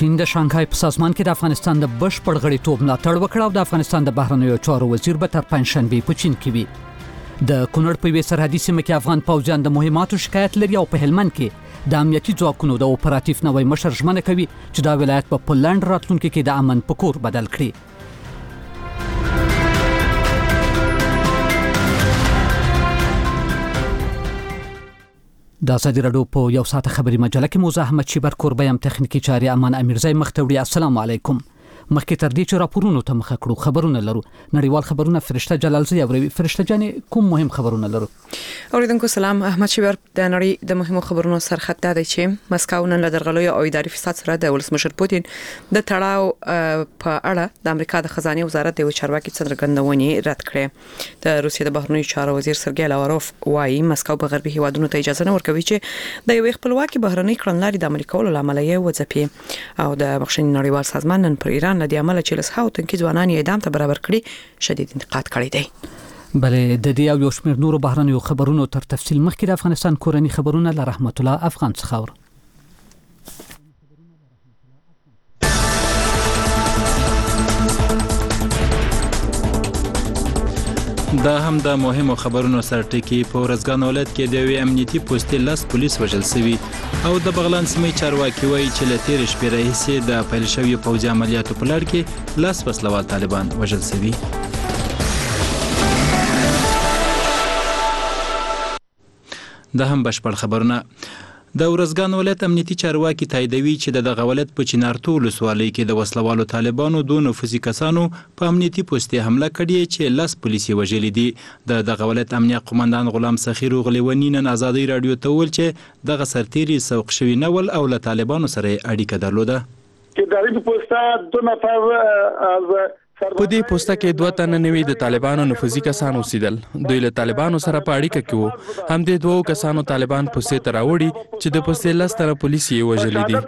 چین د شانګهای په سازمان کې د افغانستان د بشپړ غړیتوب ملاتړ وکړ او د افغانستان د بهرنیو چارو وزیر به تر پنځشنبې په چین کې وي. د کونړ په یوې سرحدي سیمه کې افغان پوځیان د مهماتو شکایت لري او په هلمند کې د امنیتي ځواکونو د اپراتیف نوی مشر ژمنه کوي چې دا ولایت په لنډ راتلونکي کې د امن په کور بدل کړي. د ازادي راډیو په یو ساعت خبري مجله کې موزه احمد شیبر کوربه يم، تخنیکی چاري امان امیرزی مختوړي. السلام علیکم. مخکې تر دې چې راپورونو ته مخه کړو خبرونه لرو. نړیوال خبرونه فرشته جلالزی اوروي. فرشته جانې کوم مهم خبرونه لرو؟ اوریدونکو سلام. احمد شیبر د نړۍ د مهمو خبرونو سرخط دی چې مسکو نن له درغلیو او اداري فساد سره د ولسمشر پوتین د تړاو په اړه د امریکا د خزانه وزارت د چارواکي څرګندونې رد کړې. د روسیې د بهرنیو چارو وزیر سرګی لاوروف وايي مسکو په غربي هیوادونو ته اجازه نه ورکوي چې د یو خپلواکي بهرنۍ کړنلارې د عملي کولو لامل یې وځپي او د بخښنې نړیوال سازمان نن پر ایران د عمل چې لسخاو تنکي ځوانان یې اعدام ته برابر کړي شدید انتقاد کړی دی. بلې د دې او یو شمېر نورو بهرنیو خبرونو تر تفصیل مخکې د افغانستان کورنی خبرونه له رحمت الله افغان څخه اورو. دا هم د مهمو خبرونو سرټکی. په ورځګان ولایت کې د یوې امنیتي پوستې لاس پولیس وژل شوي او د بغلان سیمې چارواکي وایي چې له تېرې شپې راهیسې د پیل شویو پوځي عملیاتو په لړ کې لاس وسلوال طالبان وژل شوي. دا هم بشپړ خبرونه. د ورځګان ولایت امنیتي چارواکي تاییدوي چې دغه ولایت په چنارتو ولسوالۍ کې د وسلوالو طالبانو دوه نفوذي کسانو په امنیتي پوستې حمله کړې چې لاس پولیسي وژلي دي. دغه ولایت امنیه قومندان غلام سخیر غلیونی نن ازادي رادیو ته ویل چې دغه سرتیري سوق شوی نول او له طالبانو سره اړیکه درلوده. چې د دې پوسټه دوه نفر په دې پوسټه کې دوه تنه نوي د طالبانو نفوذي کسان اوسېدل. دوی له طالبانو سره په اړیکه کې وو. هم د دوه کسانو طالبان پوسټې ته راوړي چې د پوسټې لاس تر پولیسي وژلي دي.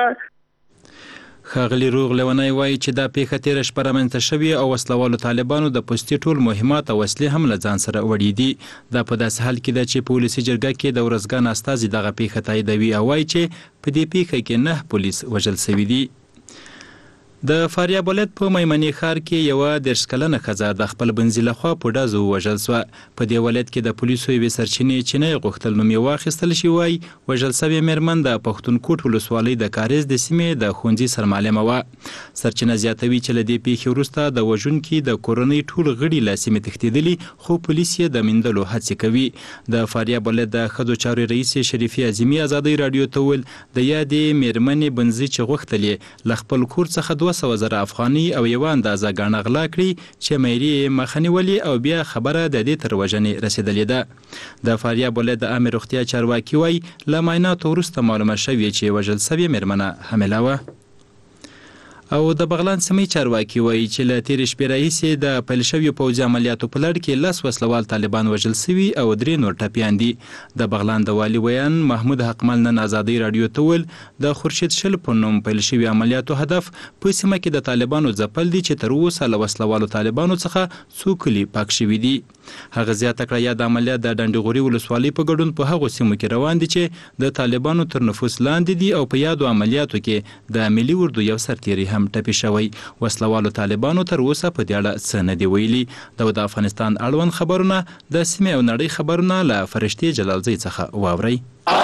ښاغلي روغ لیونی وایي چې دا پیښه تېره شپه رامنځته شوې او وسلوالو طالبانو د پوستې ټول مهمات او وسلې هم له ځان سره وړي دي. دا په داسې حال کې ده چې په ولسي جرګه کې د ورځګان استازي دغه پیښه تاییدوي او وایي چې په دې پیښه کې 9 پولیس وژل شوي دي. د فاریاب ولایت په میمنې ښار کې یوه 30 کلنه ښځه د خپل بنځي لخوا په ډزو ووژل شوه. په دې ولایت کې د پولیسو یوې سرچینې چې نه یې غوښتل نوم یې واخیستل شي وایي وژل شوې مېرمن د پښتونکوټ ولسوالۍ د کاریز د سیمې د ښوونځي سرمعلمه وه. سرچینه زیاتوي چې له دې پیښې وروسته د وژونکي د کورنۍ ټول غړي له سیمې تښتېدلي خو پولیس یې د میندلو هڅې کوي. د فاریاب ولایت د ښځو چارو رئیس شریفې اعظمي ازادي رادیو ته وویل د یادې مېرمنې بنځي چې غوښتل یې له خپل کور څخه 200,000 افغاني او یو اندازه ګاڼه غلا کړي چې مېري مخه نیولې او بیا خبره د دې تر وژنې رسېدلې ده. د فاریاب ولایت د عامه روغتیا چارواکي وایي له معایناتو وروسته معلومه شوې چې وژل شوې مېرمنه حامله وه. او د بغلان سیمې چارواکي وایي چې له تېرې شپې راهیسې د پیل شویو پوځي عملیاتو په لړ کې 10 وسلوال طالبان وژل شوي او 3 نور ټپیان دي. د بغلان د والي ویان محمود حقمل نن ازادي رادیو ته ویل د خورشید شل په نوم پیل شوي عملیاتو هدف په سیمه کې د طالبانو ځپل دي چې تر اوسه له وسلوالو طالبانو څخه څو کلي پاک شوي دي. هغه زیاته کړه یا د عملیات د ډنډغوري ولسوالۍ په ګډون په هغو سیمو کې روان دي چې د طالبانو تر نفوذ لاندې دي او په یادو عملیاتو کې د ملي اردو یو سرتیری هم ټپي شوی. وسلوالو طالبانو تر اوسه په دې اړه څه نه دي ویلي. د افغانستان اړوند خبرونه د سیمې او نړۍ خبرونه له فرشتې جلالزی څخه واورئ.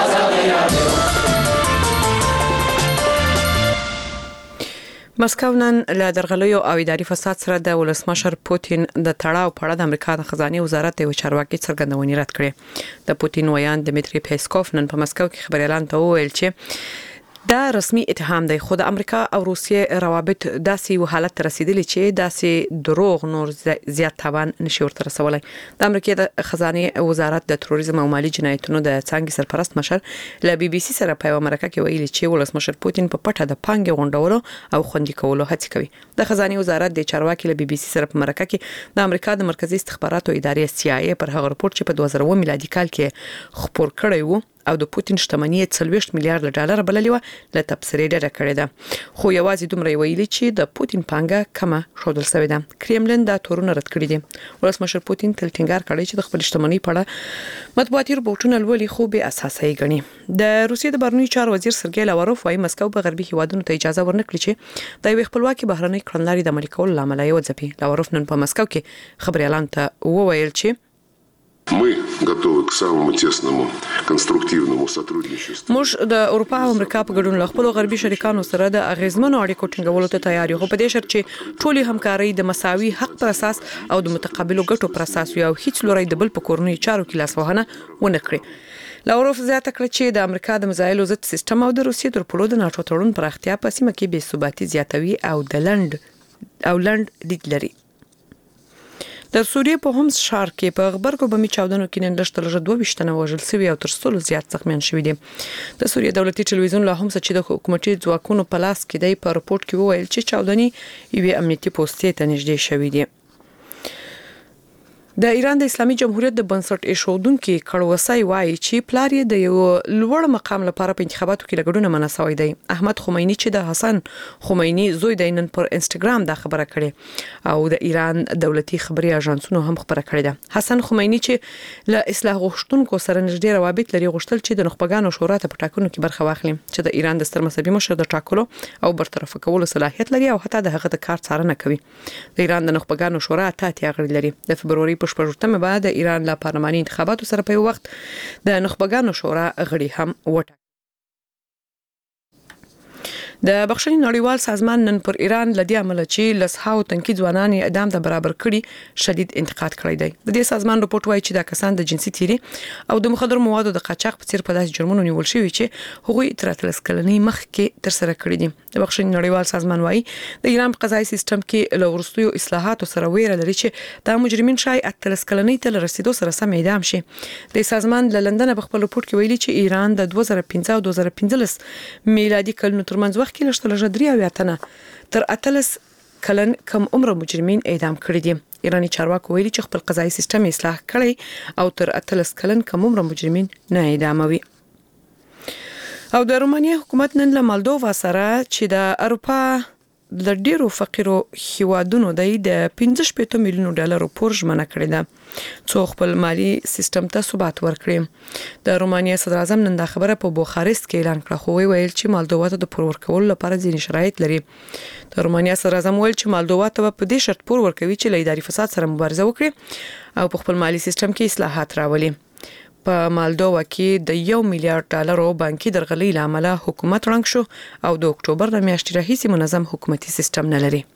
مسکو نن له درغلیو او اداري فساد سره د ولسمشر پوتین د تړاو په اړه د امریکا د خزانه وزارت د چارواکي څرګندونې رد کړې. د پوتین ویان دمیتری پیسکوف نن په مسکو کې خبري اعلان ته وویل چې دا رسمي اتهام دی خو د امریکا او روسیې روابط داسې حالت رسیدلی چې داسې دروغ نور زیات تاوان نشي ورته رسولای. د امریکا د خزانه وزارت د تروریزم او مالی جنایتونو د څنګه سرپرست مشر له بي بي سي سره په یو مرکه کې ویلي چې ولسمشر پوتین په پټه د پانګې غونډولو او خوندي کولو هڅه کوي. د خزانه وزارت د چارواکي له بي بي سي سره په مرکه کې د امریکا د مرکزی استخباراتو ادارې CIA پر هغه رپورت چې په 2009 میلادي کال کې خبر کړی وو او د پوتین شتمنۍ 40 میلیارډ ډالر بللې و له تبصرې ډډه کړې ده خو یوازې دومره ویلي چې د پوتین پانګه کمه شودل شوې ده کرملین دا تورونه رد کړی دي ولسمشر پوتین تل ټینګار کړی چې د خپل شتمنۍ په اړه مطبوعاتي رپورټونه لولي خو به اساسي ګڼي د روسیې د بهرنیو چارو وزیر سرګی لاوروف وايي مسکو په غربي هیوادونو ته اجازه ورنکړي چې د یو خپلواکي بهرنۍ کړنلارې د عملي کولو لامل یې وځپي لاوروف نن په مسکو کې خبري اعلان ته وویل چې Мы готовы к самому тесному конструктивному сотрудничеству. موږ د اروپا او امریکا په ګډون له خپل غربي شریکانو سره د اغیزمنو اړیکو ټینګولو ته تیار یو په دې شرط چې ټولي همکاري د مساوي حق پر اساس او د متقابلو ګټو پر اساس یو هیڅ لوري د بل په کورنۍ چارو کې لاسوهنه ونه کړي لاوروف زیاته کړ چې د امریکا د مزایلو ضد سیستم او د روسیې تر پلو د ناتو تړون پر اختیار په سیمه کې بې ثباتي زیاتوي او د لند لید لري د سوریې په همس ښار کې په غبرګو بمي چاودنو کې نن لږ 22 تنه وژل شوي او تر 100 زیات زخمیان شوي دي د سوریې دولتي ټلویزیون لا هم چې د حکومتي ځواکونو په لاس کې دی په رپورت کې وویل چې چاودنې یوې امنیتي پوستې ته نږدې شوې دي د ایران د اسلامي جمهوریت د بنسټ ایښودونکو کړوسای وایي چې پلار یې د یو لوړ مقام لپاره په انتخاباتو کې لګډونه مناسوي دی احمد خمینی چې د حسن خمینی زوی دی نن پر انستګرام دا خبره کړې او د ایران دولتي خبري اژانسونو هم خبره کړې ده حسن خمینی چې له اصلاح غوښتونکو سره نږدې روابط لري غوښتل چې د نخبګانو شورا ته په ټاکنو کې برخه واخلي چې د ایران د ستر مذهبي مشر د ټاکلو او برطرف کولو صلاحیت لري او حتی د هغه د کار څارنه کوي د ایران د نخبګانو شورا ته غړي لري د فبروري شپږمه بعد د ایران لا پارلماني انتخاباتو سره په وخت د نخبګانو شورا غړي هم وټاکل د بخښنې نړیوال سازمان نن پر ایران لدی عمل چې لسهاو تنکي ځوانان اعدام ته برابر کړي شدید انتقاد کړی دی د دې سازمان رپورت وايي چې دا کسان د جنسي تیری او د مخدر موادو د قاچاق په څیر په داسې جرمونو نیول شوي چې هغوی تر 13 کلنۍ مخکې تر سره کړی دي د بخښنې نړیوال سازمان وايي د ایران په قضایي سیستم کې له ورستیو اصلاحاتو سره ویره لري چې دا مجرمین شای 13 کلنۍ ته رسیدو سره سم اعدام شي د سازمان له لندن په خپل رپورت کې ویلي چې ایران د 2015 او 2015 میلادي کلونو ترمنځ وخت کې لږ تر 3 تنه تر 13 کلن کم عمر مجرمین اعدام کړي دي ایرانی چارواکو ویلي چې خپل قضایي سیستم اصلاح کړي او تر 13 کلن کم عمر مجرمین نه اعداموي او د رومانیا حکومت نن له مالدووا سره چې د اروپا د ډیرو فقیرو هیوادونو د 15 میلیون ډالر پورژ منع کړی ده څو خپل مالی سیستم ته ثبات ورکړي د رومانیا صدر اعظم نن دا خبره په بوخارست کې اعلان کړه خو ویل چې مالدووا ته د پور ورکول لپاره ځینې شرایط لري د رومانیا صدر اعظم ویل چې مالدووا ته په دې شرط پور ورکوي چې له اداري فساد سره مبارزه وکړي او په خپل مالی سیستم کې اصلاحات راولي په مالدووا کې د 1 میلیارډ ډالرو بانکي درغلۍ لامل حکومت رنګ شو او د اکتوبر د میاشتې راهیسې منظم حکومتي سیستم نه لري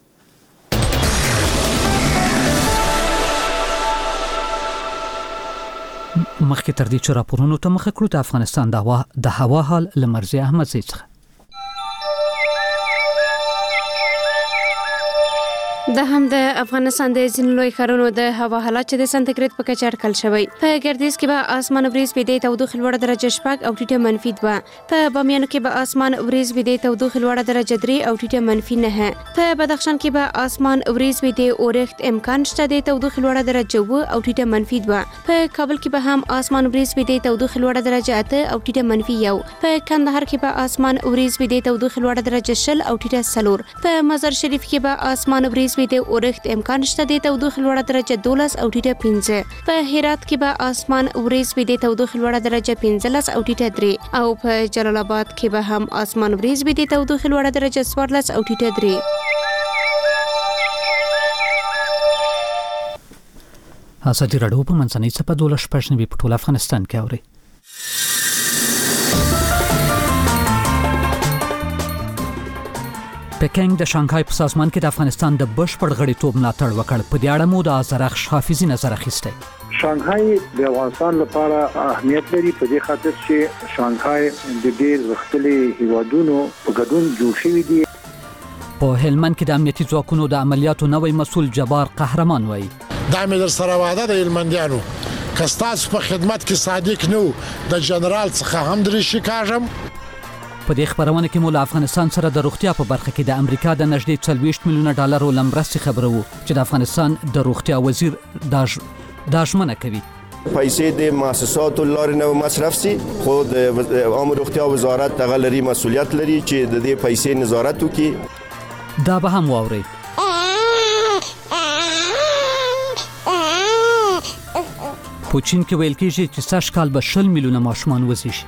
مخکې تر دې چې راپورونو ته مخه کړو د افغانستان د هوا حال لمرزي احمد زی څخه د هم د افغانستان د ځینو لوی ښارونو د هوا حالات چې د سانتیګریډ په کچه اټکل شوی په ګردیز کې به اسمان وریځ بيدې تودوخه لوړه درجه شپږ او ټیټه منفي 2 په بامیانو کې به اسمان وریځ بيدې تودوخه لوړه درجه 3 او ټیټه منفي 9 په بدخشان کې به اسمان وریځ بيدې اورښت امکان شته د تودوخه لوړه درجه 2 او ټیټه منفي 2 په کابل کې به هم اسمان وریځ بيدې تودوخه لوړه درجه 8 او ټیټه منفي 1 په کندهار کې به اسمان وریځ بيدې تودوخه لوړه درجه 0 او ټیټه 4 په مزار شریف کې به اسمان وریځ د اورښت امکان شته د تودوخه لوړه درجه 12 او ټیټه 15 په هرات کې به اسمان وریځ د تودوخه لوړه درجه 15 او ټیټه 3 او په جلال آباد کې به هم اسمان وریځ د تودوخه لوړه درجه 14 او ټیټه 3 ازادي راډیو په منځنۍ صفه 12 په ټول افغانستان کې اوري پکینګ د شانګهای په سازمان کې د افغانستان د بشپړ غړیتوب ملاتړ وکړ په دې اړه مو د ازرخ حافظي نظر اخیسته شانګهای د افغانستان لپاره اهمیت لري په دې خاطر چې شانګهای د ډېر وختلي هیوادونو په ګډون جوړ شوی دی په هلمند کې د امنیتي ځواکونو د عملیاتو نوې مسول جبار قهرمان وایي دا مې در سره وعده د هلمندیانو کستاس په خدمت کې صادق نو د جنرال څخه هم درې شي کاږم په دې خبرونه کې مول افغانستان سره د روغتیا په برخه کې د امریکا د نږدې 40 میلیون ډالرو لمرستي خبره وو چې د افغانستان د روغتیا وزیر داژمنه کوي پیسې د مؤسساتو لارې نه مصرف سي، خو د عامه روغتیا وزارت دغه لري مسؤلیت لري چې د دې پیسې نظارت وکړي. دا به هم واوري. په چین کې ویل کېږي چې سږ کال به 20 میلیونه ماشومان وزیږي.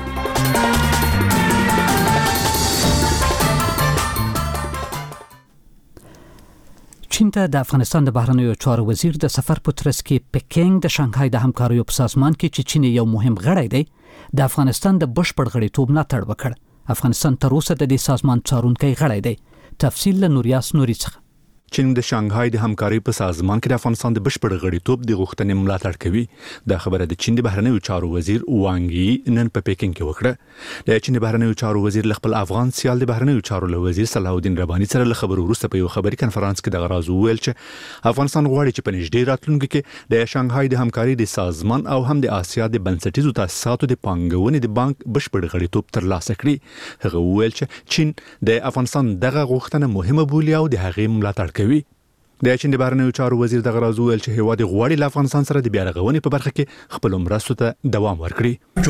چین ته د افغانستان د بهرنیو چارو وزیر د سفر په ترڅ کې پکینګ د شانګهای د همکاریو په سازمان کې چې چین یو مهم غړی دی د افغانستان د بشپړ غړیتوب ملاتړ وکړ. افغانستان تر اوسه د دې سازمان څارونکی غړی دی. تفصیل له نوریاس نوري څخه. چین د شانګهای د همکارۍ په سازمان کې د افغانستان د بشپړ غړیتوب د غوښتنې ملاتړ کوي. دا خبره د چین د بهرنیو چارو وزیر وانګ یی نن په پکینګ کې وکړه. د چین د بهرنیو چارو وزیر خپل افغان سیال د بهرنیو چارو له وزیر صلاح الدین ربانی سره له خبرو وروسته په یو خبري کانفرنس کې د غراز ویل چې افغانستان غواړي چې په نږدې راتلونکي کې د شانګهای د همکارۍ د سازمان او هم د آسیا د بنسټیزو تاسیساتو د پانګونې د بانک بشپړ غړیتوب ترلاسه کړي. هغه ویل چې چین د افغانستان دغه غوښتنه مهمه بولي او د هغې ملاتړ کوي. د چین د بهرنیو چارو وزیر د غراز ویل چې هیواد غواړي له افغانستان سره د بیا رغونې په برخه کې خپل مرستو ته دوام ورکړي.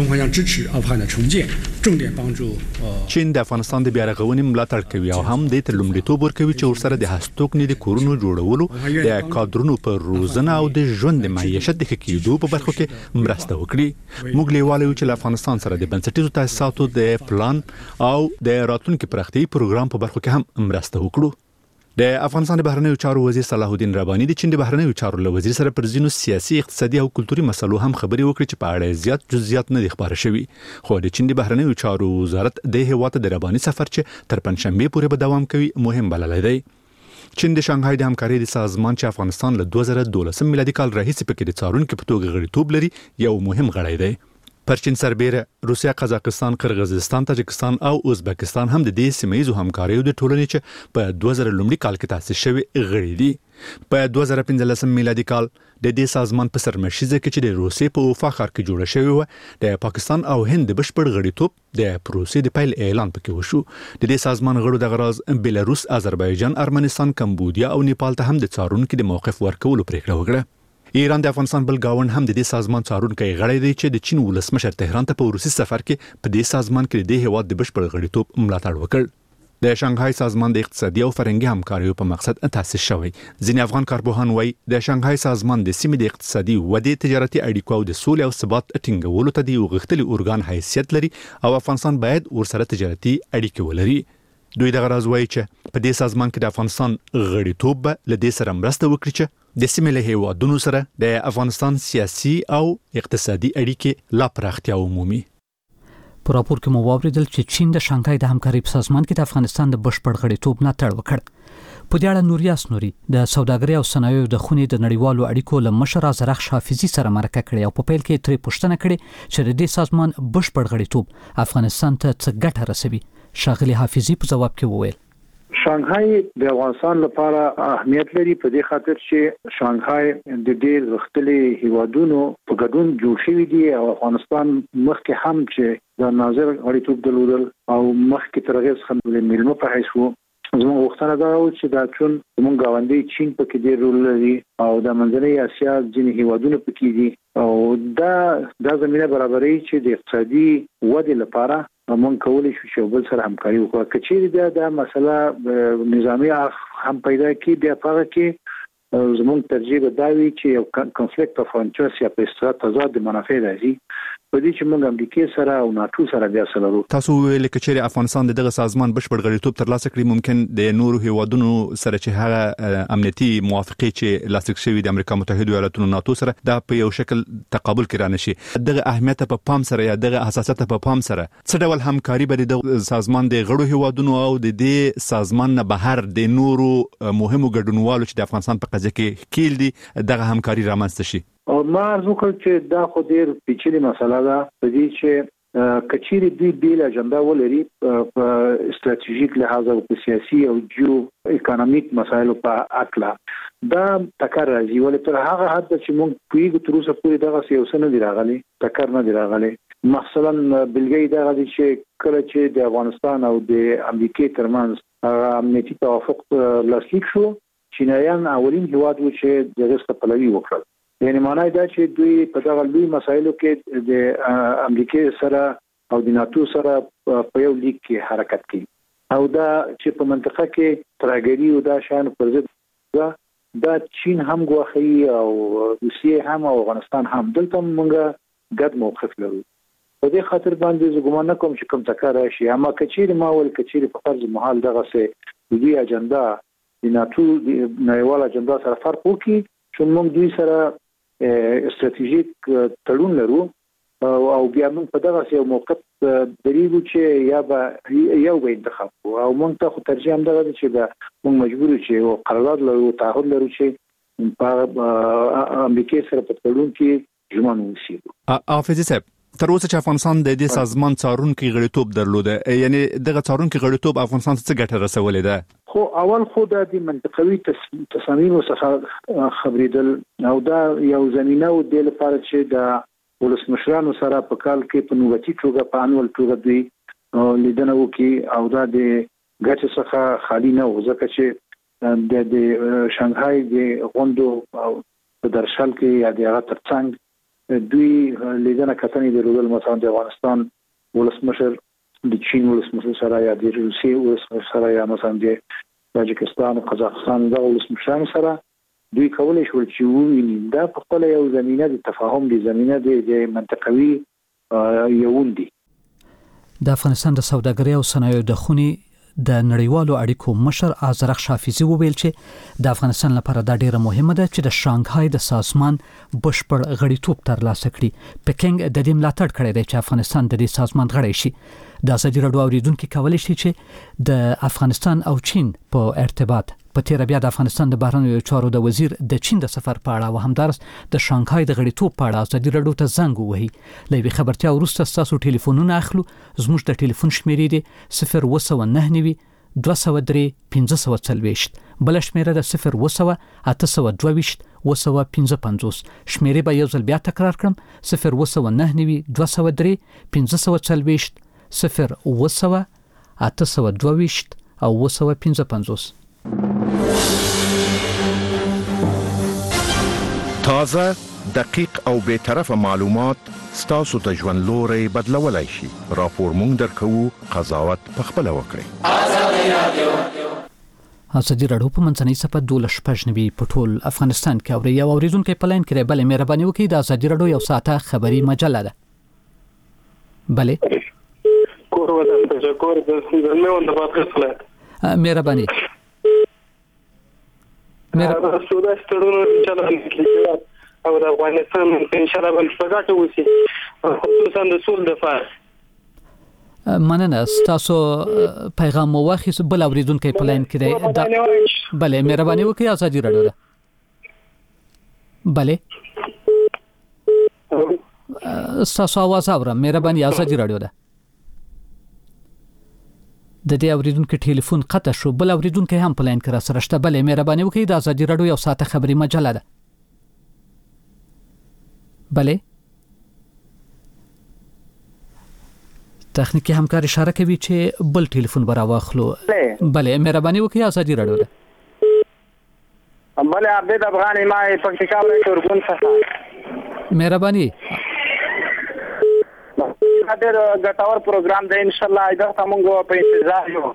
چین د افغانستان د بیا رغونې ملاتړ کوي او هم د تلمړیتوب ورکوي چې ورسره د هستوګنې د کورونو جوړولو، د کادرونو په روزنه او د ژوند د معیشت د ښه کېدو په برخه کې مرسته وکړي. موږ لیواله یو چې له افغانستان سره د بنسټیزو تاسیساتو د پلان او د راتلونکي پراختیايي پروګرام په برخه کې هم مرسته وکړو. د افغانستان د بهرنیو چارو وزیر صلاح الدین ربانی د چین د بهرنیو چارو له وزیر سره پر ځینو سیاسي، اقتصادي او کلتوري مسلو هم خبرې وکړې چې په اړه زیات جزئیات نه دي خبره شوي. خو د چین د بهرنیو چارو وزارت د هیواد د ربانی سفر چې تر پنځشنبه پورې به دوام کوي مهم بللی دی. چین د شانګهای د همکارۍ د سازمان چې افغانستان له 2012 میلادي کال راهیسې پکې د څارونکو په توګه غړیتوب لري یو مهم غړی دی. پر چین سربېره روسیا، قزاقستان، قرغیزستان، تاجکستان او ازبکستان هم د دې سیمه‌یزو همکاریو د ټولنې چې په 2000 کال کې تاسیس شوی غړي دي. په 2015 میلادي کال د دې سازمان په سرمشیزه کې چې د روسیې په اوفا ښار کې جوړه شوی و د پاکستان او هند د بشپړ غړیتوب د پروسې د پیل اعلان پکې وشو. د دې سازمان غړو د غراز بلاروس، آذربایجان، ارمنستان، کمبودیا او نیپال ته هم د څارونکو د موقف ورکولو پریکړه وکړه. ایران د افغانستان بل گاوند هم د دې سازمان څارونکی غړی دی چې د چین ولسمشر تهران ته په روسي سفر کې په دې سازمان کې د هیواد د بشپړ غړیتوب ملاتړ وکړ. د شانګهای سازمان د اقتصادي او فرهنګي همکاریو په مقصد تاسیس شوی. ځینې افغان کارپوهان وایي د شانګهای سازمان د سیمې د اقتصادي ودې، تجارتي اړیکو او د سولې او ثبات ټینګولو ته د یو غښتلي ارګان حیثیت لري او افغانستان باید ورسره تجارتي اړیکې ولري. دوی د غراز وایي چې په دې سازمان کې د افغانستان غړیتوب به له دې سره مرسته وکړي چې د سیمې له هیوادونو سره د افغانستان سیاسي او اقتصادي اړیکې لا پراختیا ومومي. په راپور کې مو واوریدل چې چین د شانګهای د همکارۍ په سازمان کې د افغانستان د بشپړ غړیتوب ملاتړ وکړ. په دې اړه نوریاس نوري د سوداګرۍ او صنایعو د خونې د نړیوالو اړیکو له مشر زرخ حافظي سره مرکه کړې او په پیل کې ترې پوښتنه کړې چې د دې سازمان بشپړ غړیتوب افغانستان ته څه ګټه رسوي. شاغلي حافظي په جواب کې وویل شانګهای د افغانستان لپاره اهمیت لري په دې خاطر چې شانګهای د ډېر غښتلي هیوادونو په ګډون جوړ شوی دی او افغانستان مخکې هم چې د ناظر غړیتوب درلودل او مخکې تر هغه څخه د میلمه په حیث وو. زموږ غوښتنه دا و چې دا چون زموږ گاونډي چین پکې ډېر رول لري او د منځنۍ اسیا ځینې هیوادونه پکې دي او دا زمينه برابرۍ چې د اقتصادي ودې لپاره موږ کولای شو چې بل سره همکاري وکړو. کچېری دا مسله نظامی هم پیدا کی بیا پاره کې زموږ ترجیح به دا وي چې یو کنفلیکټ اف انټرست یا په اصطلاح تضاد منافع راځي په دې چې موږ امریکای سره او ناتو سره بیا سره لرو. تاسو ویل کچېری افغانستان دغه سازمان بشپړ غړیتوب ترلاسه کړي ممکن د نورو هیوادونو سره چې هغه امنیتي موافقه چې لاسلیک شوی د امریکا متحده ایالاتونو ناتو سره دا په یو شکل تقابل کې رانشي. دغه اهمیت په پام سره یا دغه حساسیت په پام سره څه ډول همکاري به د سازمان د غړو هیوادونو او د دې سازمان نه بهر د نورو مهمو ګډونوالو چې د افغانستان په قضیه کې کېل دي دغه همکاري رامنځته شي؟ ما ارزو کړ چې دا خو ډېر پیچلې مسله ده په دې چې کچېری دوی بیل اجنډا ولري په استراتیژیک لحاظ او په سیاسي او جیو اکونومیک مسایلو په اړه دا ټکر راځي ولې تر هغه حد چې موږ پیګو تر اوسه پورې دغه سیاسي نه دی راغلي ټکر نه دی راغلي. مثلا بلګۍ دغه چې کله چې د افغانستان او د امریکای ترمنځ امنیتي توافق لاسلیک شو چینایان اولین هیواد و چې دغه څخه پلوي وکړل یعنی معنی دا چې دوی په دغه لوی مسایلو کې د امریکای سره او د ناتو سره په یو لیک کې حرکت کوي او دا چې په منطقه کې ترګری او دا شان پر ضد دا چین هم غواخي او روسیه هم او افغانستان هم دلته موږ ګډ موقف لرو په دې خاطر باندې زه ګمان نه کوم چې کوم څه راشي اما کچیر ماول کچیر په فرض محال دغه سه دې اجنډا د ناتو د نړیوال اجنډا سره فرق وکړي چې موږ دوی سره استراتیژیک تړون لرو او بیا موږ په دغه یو موقف دریږو چې یو به انتخاب او موږ ته خو ترجیح هم دغه چې موږ مجبور چې یو قرارداد لرو تعهد لرو چې په امریکا سره په تړون کې ژمن اوسو. حافظ صاحب تر اوسه چې افغانستان د دې سازمان څارونکي غړیتوب درلوده یعنی دغه څارونکي غړیتوب افغانستان څه ګټه رسولې ده؟ خو اول خو د منطقوي تصامیم څخه خبرېدل او دا یو زمينه و د لپاره چې د ولسمشرانو سره په کال کې په نوبتي توګه په انول توګه دوی لیدنه وکي او دا د ګټه څخه خالی نه و ځکه چې د شانګهای د غونډو په درشل کې یا د هغه ترڅنګ دوی لیدنه کتنې درلودل مثلا د افغانستان ولسمشر د چین ولسمشر سره یا د روسیې ولسمشر سره یا مثلا د تاجکستان او قزاقستان د ولسمشرانو سره دوی کولای شول چې وویني دا په خپل یو زمينه د تفاهم د زمينه د منطقوي یوندي. د افغانستان د سوداګرۍ او صنایعو د خونی د نړیوالو اړیکو مشر ازرق شافیزي وویل چې د افغانستان لپاره دا ډیره مهمه ده چې د شانګهای د سازمان بشپړ غړیتوب ترلاسه کړي. پکینګ د دې ملاتړ کړی دی چې افغانستان د دې سازمان غړی شي. د ازادي راډیو اوریدونکو کولای شي چې د افغانستان او چین په ارتباط په تیر بیا د افغانستان د بهرنیو چارو د وزیر د چین د سفر په اړه او همدارس د شانګهای د غړیتوب په اړه ازادي راډیو ته زنګ ووهي. لوي خبرتیا وروسته تاسو ټلیفونونه اخلو. زموږ د ټلیفون شمیرې دی 029 203 1540 بل شمیره د 0 822 255 شمیره به یو ځل بیا تکرار کړم 0 203 1540 0 822 او 255. تازه دقیق او به طرفه معلومات ستاسو ته ژوند لوري بدلولای شي. راپور مونږ درکو قضاوت پخپل وکړي. ازادي راډیو په منځنۍ صفه 12 په ټول افغانستان کې اوري یو اوریدونکو په لاین کې بل مهرباني وکړئ د ازادي راډیو یو ساعته خبري مجله ده. بله کورونه تشکر د مېوند په خپل مهرباني سودا ستړونو ان شاء الله او د افغانستان ان شاء الله بل فقاټ وسی خصوصا د سول دفاع مننه تاسو پیغام مو واخیس بل اوریدونکو په لاین کې دی. بله مهرباني وکړئ ازادي راډیو ده. بله تاسو आवाज اورم مهرباني ازادي راډیو ده. د دې اوریدونکو ټلیفون قطع شو. بل اوریدونکو هم په لاین کې را سره شته. بله مهرباني وکړئ د ازادي راډیو یو ساعته خبري مجله ده. بله تخنیکی همکار اشاره کوي چې بل ټلیفون برا واخلو. بله مهرباني وکړئ ازادي راډیو ده. بله عبد افغان ما پکتیکا ورګون څخه مهرباني ډېر ګټور پروګرام دی ان شاء الله ایدا موږ په انتظار یو.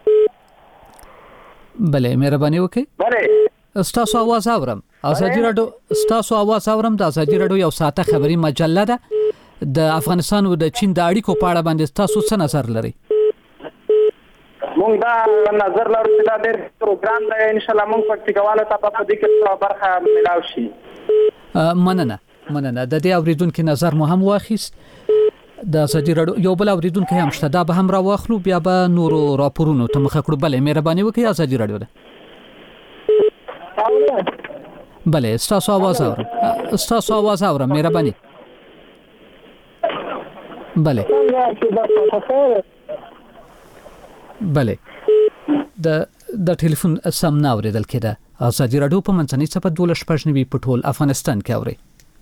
بله مهرباني وکړئ. بله تاسو आवाज اورم ازادي راډیو تاسو आवाज اورم د ازادي راډیو یو ساعته خبري مجله ده. د افغانستان او د چین د اړیکو په اړه باندې تاسو څه نظر لرئ؟ موږ دا نظر لرو چې دا ډېر پروګرام دی ان شاء الله موږ پکتیکاواله ته په دې کې برخه ملاوي شي. مننه د دې اوریدونکو نظر مو هم واخیست. د ازادي راډیو یو بل اوریدونکو هم شته دا به هم را واخلو بیا به نورو راپورونو ته مخه کړو. بله مهرباني وکړئ ازادي راډیو ده. بله تاسو आवाज اورم مهرباني. بله د ټلیفون سم نه اوریدل کېده. ازادي راډیو په منځنۍ صفه 12 په ټول افغانستان کې اوري.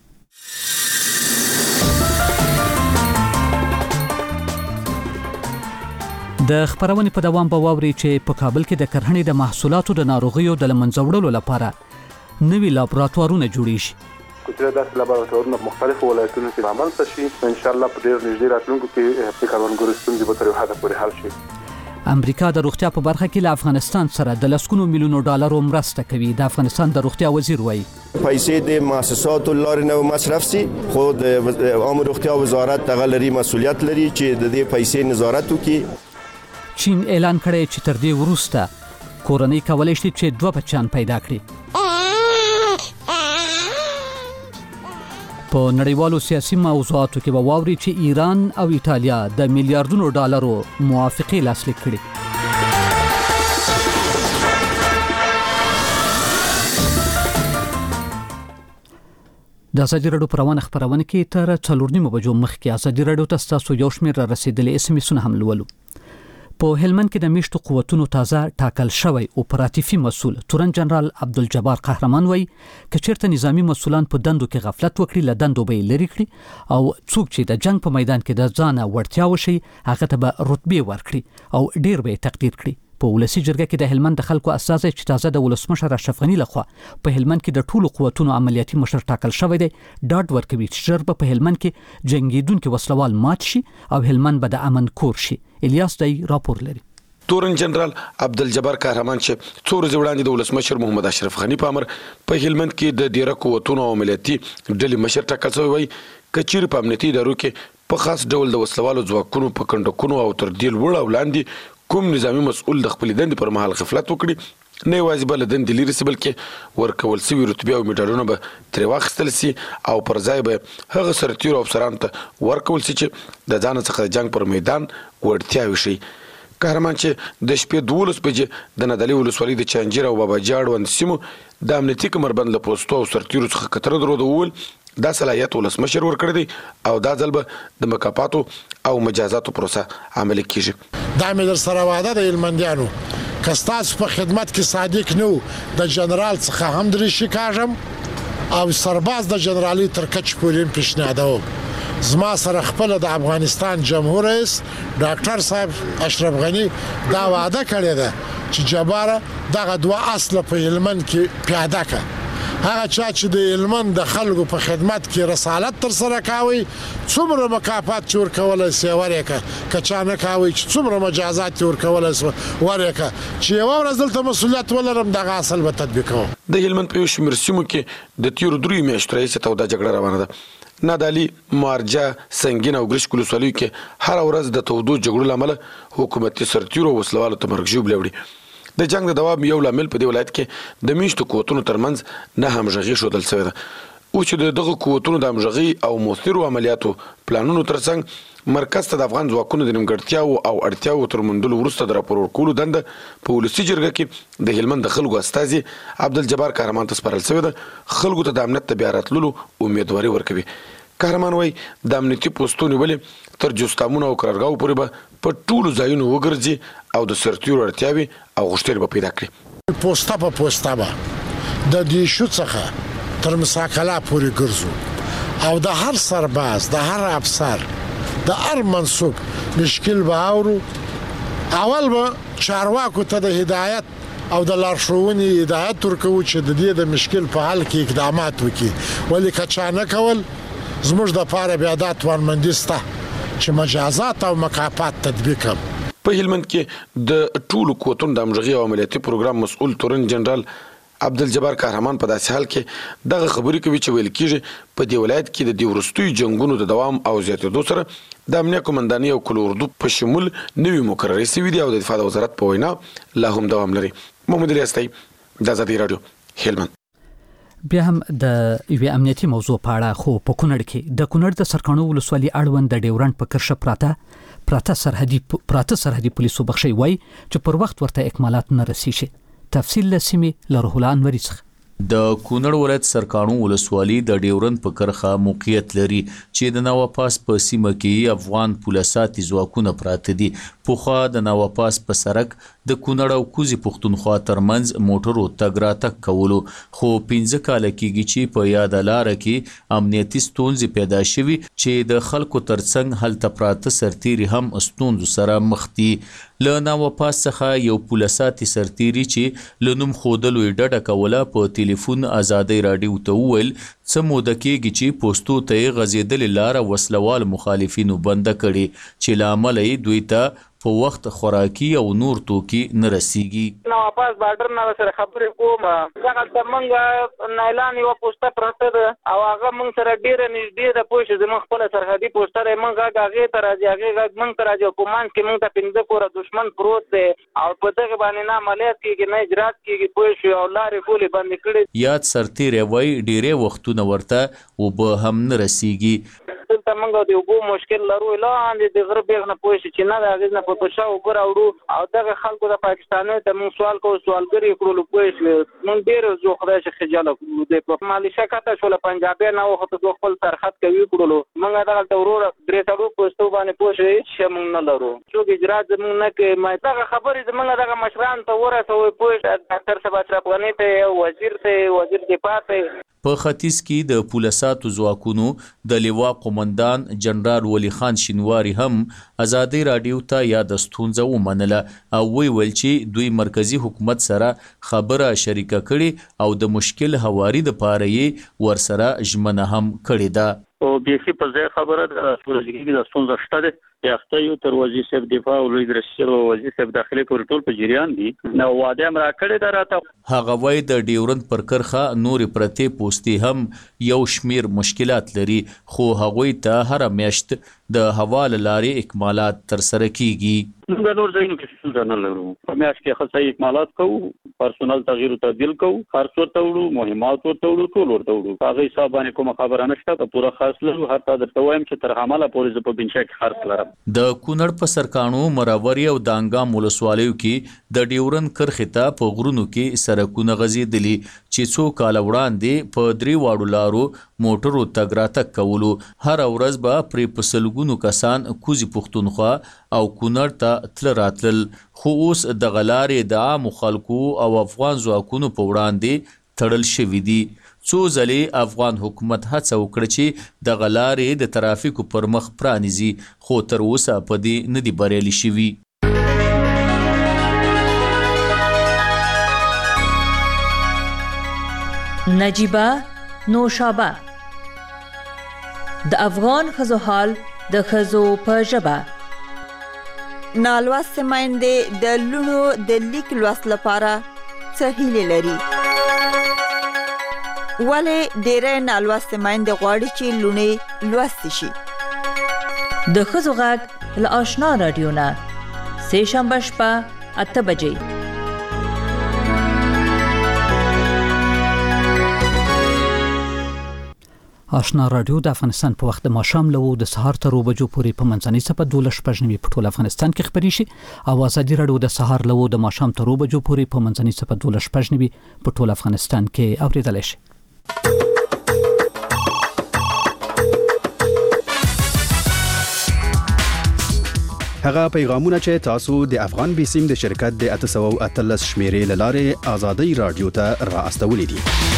د خبرونې په دوام به واوري چې په کابل کې د کرهڼې د محصولاتو د ناروغیو د لمنځه وړلو لپاره نوي لابراتوارونه جوړیږي. کوچره داسې لابراتوارونه مختلفو ولایتونو کې عمل شي ان شاء الله په ډېر نږدې راتلونکو کې د کروندګرو ستونزې به تر یو حده پورې حل شي. امریکا د روغتیا په برخه کې له افغانستان سره د لسګونو میلیونو ډالرو مرسته کوي. د افغانستان د روغتیا وزیر وایي پیسې د مؤسساتو لارې نه مصرف سي، خو د عامه روغتیا وزارت دغه لري مسؤلیت لري چې د دې پیسې نظارت وکړي. چین اعلان کړی چې تر دې وروسته کورنۍ کولی شي چې 2 بچیان پیدا کړي. په نړیوالو سیاسي موضوعاتو کې به واوري چې ایران او ایتالیا د میلیارډونو ډالرو موافقه لاسلیک کړي. د ازادي راډیو پر روانه خبرونه کې تر 4:30 بجو مخکې ازادي راډیو ته تاسو یو شمېر رسیدلې اس ام اسونه هم لولو. په هلمند کې د میشتو قوتونو تازه ټاکل شوی اپراتیفي مسؤل تورن جنرال عبدالجبار قهرمان وایي چې چیرته نظامی مسؤلان په دندو کې غفلت وکړي له دندو به لري کړي او څوک چې د جنگ په میدان کې د ځان وړتیا وشي هغه ته به رتبه ورکړي او ډیر به تقدیر کړي. په ولسی جرګه کې د هلمند د خلکو اساسي چې تازه د ولسمشر اشرف غنی لخوا په هلمند کې د ټولو قوتونو عملیاتي مشر ټاکل شوی دی. ډاډ ورکوي چې ژر به په هلمند کې جنگیدونکو وسلوال مات شي او هلمند به د امن کور شي. الیاس دای راپور لري. تورن جنرال عبدالجبار قهرمان چې څو ورځې وړاندې د ولسمشر محمد اشرف غنی په امر په هلمند کې د ډیره قوتونو عملیاتي ډلې مشر ټاکل شوی وي. کچیر په امنیتي ادارو کې په خاص ډول د وسلوالو ځواکونو په کندکونو او تر دې لوړ وړاندې کوم نظامی مسؤل د خپل دندې پر مهال غفلت وکړي نه یوازې بل دندې لري سي بلکې ورکول سوي رتبه او میډالونه به ترې واخیستل سي او پر ځای به هغه سرتیرو افسرانو ته ورکول سي چې د ځان څخه د جنگ پر میدان وړتیا وشي. قهرمان چې د شپې 12 بجې د ندالي ولسوالۍ د چانجیر او بابا جاړ وند سیمو د امنیتي کمربند له پوسټو او سرتیرو څخه کتر درول دا صلاحیت ولسمشر ورکړی دی او دا ځل به د مکافاتو او مجازاتو پروسه عملي کیږي. دا مې در سره وعده د هلمندیانو که ستاسو په خدمت کې صادق نه وو د جنرال څخه هم درشي کاږم او سرباز د جنرالي تر کچ پورې پیشنهادوم. زما سره خپل د افغانستان جمهور رئیس ډاکټر صاحب اشرف غنی دا وعده کړې ده چې جباره دغه 2 اصل په هلمند کې پیاده کړي. هغه چا چې د هلمند د خلکو په خدمت کې رسالت تر سره کاوي څومره مکافات چور کولای سي ورکه کچا نه کاوي چې څومره مجازات چور کولای سي ورکه چې یو ورځ دلته مسولیت ولرم دغه اصل به تطبیق کوم. د هلمند په شمیر سیمو کې د تیر 3 میاشتو راهیسې توده جګړه روانه ده. نادالي مارجا سنگین او ګرش کولسوالۍ کې هر ورځ د تودو جګړو لامل حکومتي سرتیرو وسلوالو ته مرګ ژوبل وړي. د جنگ د دوام یو لامل په دې ولایت کې د میشتو قوتونو ترمنځ نه همغږي شودل شوی ده. او چې دغه قوتونو د همغږي او مؤثرو عملیاتو پلانونو ترڅنګ مرکز ته د افغان ځواکونو د نیمګړتیاو او اړتیاو تر موندلو وروسته د راپور ورکولو دنده په ولسی جرګه کې د هلمند د خلکو استازي عبدالجبار قهرمان ته سپارل شوی ده. خلکو ته د امنیت ته بیا راتللو امیدواري ورکوي. قهرمان وایي د امنیتي پوسټونو ولې تر جوستامونو او قرارګاو پورې به په ټولو ځایونو وګرځي او د سرتیرو اړتیاوې او غوښتنې به پیدا کړي. پوسټه په پوسټه به د دې شو څخه تر مساکلا پورې ګرځو او د هر سرباز د هر افسر د هر منصوب مشکل به اورو. اول به چارواکو ته د هدایت او د لارښوونې هدایت ورکوو چې د دې د مشکل په حل کې اقدامات وکړي. ولې کچا نه کول زموږ د پاره بیا د توانمندي سته چې مجازات او مکافات تطبیق کړي. په هلمند کې د ټولو قوتونو د همغږي او عملیاتي پروګرام مسؤل تورن جنرال عبدالجبار قهرمان په داسې حال کې دغه خبرې کوي چې ویل کېږي په دې ولایت کې د دې وروستیو جنگونو د دوام او زیاتېدو سره د امنیه قومندانۍ او کل اردو په شمول نوي مقررې شوي دي او د دفاع وزارت په وینا لا هم دوام لري. محمد الیاس دی د ازادي راډیو هلمند. بیا هم د یوې امنیتي موضوع په اړه خو په کونړ کې د کونړ د سرکانو ولسوالۍ اړوند د ډیورنډ په کرښه پراته سرحدي پولیسو بخښي وای چې پر وخت ورته اکمالات نه رسیږي. تفصیل لسمې له روح الله انوري څخه. د کونړ ولایت سرکانو ولسوالۍ د ډیورند په کرښه موقعیت لري چې د نواپاس په سیمه کې افغان پولیساتي ځواکونه پراته دي. پوخا د نواپاس په سرک د کونړ او کوزي پښتونخوا ترمنځ موټرو تګ راتګ کولو خو 15 کال کېږي چې په یاد لار کې امنیتي ستونزې پیدا شوي چې د خلکو ترڅنګ هلته پراته سرتیري هم ستونزو سره مخ دي. له ناوپاس څخه یو پولیساتي سرتیري چې له نوم ښودلو یې ډډه کوله په ټلیفون ازادۍ راډیو ته وویل څه موده کېږي چې پوستو ته یې غځېدلې لاره وسلوال مخالفینو بنده کړې چې له امله یې دوی ته په وخت خوراکي او نور توکي نه رسیږي. نو واپس بارډر نه سره خبرې کوم هغه موږ نایلان یو پوسټه پراته ده او هغه موږ سره ډیره نږدې ده پوه شو زموږ خپل سرحدي پوسټر موږ هغه ته راځي هغه موږ ته راځي په مان کې موږ ته 15 کوره دشمن پروت دی او په دغه باندې نه عملیات کېږي نه اجرات کېږي پوه شو او لارې ټولې بندې کړې. یاد سرتیری وایي ډیری وختونه ورته وبه هم نه رسیږي. دلته موږ د اوبو مشکل لرو لاندې د غره بیغ نه پوه شو چې نه د هغې نه په پشا اوبه راوړو او دغه خلکو د پاکستانیو ته موږ سوال کوو سوالګر یې کړلو پوه شوې موږ ډېر زو خدای چې خجاله کړو د مالیشه کته شوله پنجابیان وخت دوه خپل سرحد کوي کړلو موږ دغلته وروره درې څلور پوستو باندې پوه شوې هېڅ موږ نه لرو څوک اجرات زموږ نه کوي دغه خبرې زموږ دغه مشرانو ته ورسوئ پوه ډاکټر صاحب اشرف غني ته وزیر ته وزیر دفاع ته. په ختیځ کې د پولیساتو ځواکونو د لوا قومندان جنرال ولی خان شینواری هم ازادۍ راډیو ته یاد ستونزه ومنله او ویل چې دوی مرکزی حکومت سره خبره شریکه کړي او د مشکل هواري د پاره یې ورسره ژمنه هم کړې ده. او بیخي په ځای خبره د ستونزه ستونزه شته ده یاخته یو تر وزیر صاحب دفاع او لوی درشل او وزیر صاحب داخلي پورې ټول په جریان دي نو واده هم راکړی دا راته هغه وای د ډیورند پر کرخه نور پرته پوسټي هم یو شمیر مشکلات لري خو هغوی ته هر میاشت د حواله لارې اکمالات تر سره کیږي. موږ نور ځایونو کې څه نه لرو په میاشت کې خاصه اکمالات کوو پرسونل تغییر او تبديل کوو خرڅ ورته وړو مهمات ورته وړو ټول ورته وړو هغه حساب باندې کومه خبره نشته ته پوره خاص لرو هرته درته وایم چې تر عمله پورې ز په بنچا کې خرڅ لرم. د کونړ په سرکانو مراوري او دانګام ولسوالیو کې د ډیورن کرخه ته په غرونو کې سرکونه غزیدلی چې څو کال وړاندې په درې واړو لارو موټرو تګ راتګ کولو هر ورځ به پرې په سلګونو کسان کوزي پښتونخوا او کونړ ته تل راتلل خو اوس د غلارې د عام خلکو او افغان ځواکونو په وړاندې تړل شوی دي. څو ځلې افغان حکومت هڅه وکړه چې د غلارې د ترافیکو پر مخ پرانیزي خو تر اوسه په دې نه دي بریالي شوي. نجیبه نوشابه د افغان ښځو حال د ښځو په ژبه. نالوستې میندې د لوڼو د لیک لوست لپاره څه هیلې لري؟ ولې ډېری نالوستې میندې غواړي چې لوڼې لوستې شي؟ د ښځو غږ له آشنا راډیو نه سې شنبه شپه 8 بجې. آشنا رادیو د افغانستان په وخت د ماښام له د سهار تر 2 بجو پورې په منځنۍ صفه 12:15 په ټول افغانستان کې خبري شي او ازادي رادیو د سهار له د ماښام تر 2 بجو پورې په منځنۍ صفه 12:15 په ټول افغانستان کې اوریدل شي. هغه پیغامونه چې تاسو د افغان بیسیم د شرکت د 813 شمیرې لاره ازادي رادیو ته راستولې دي.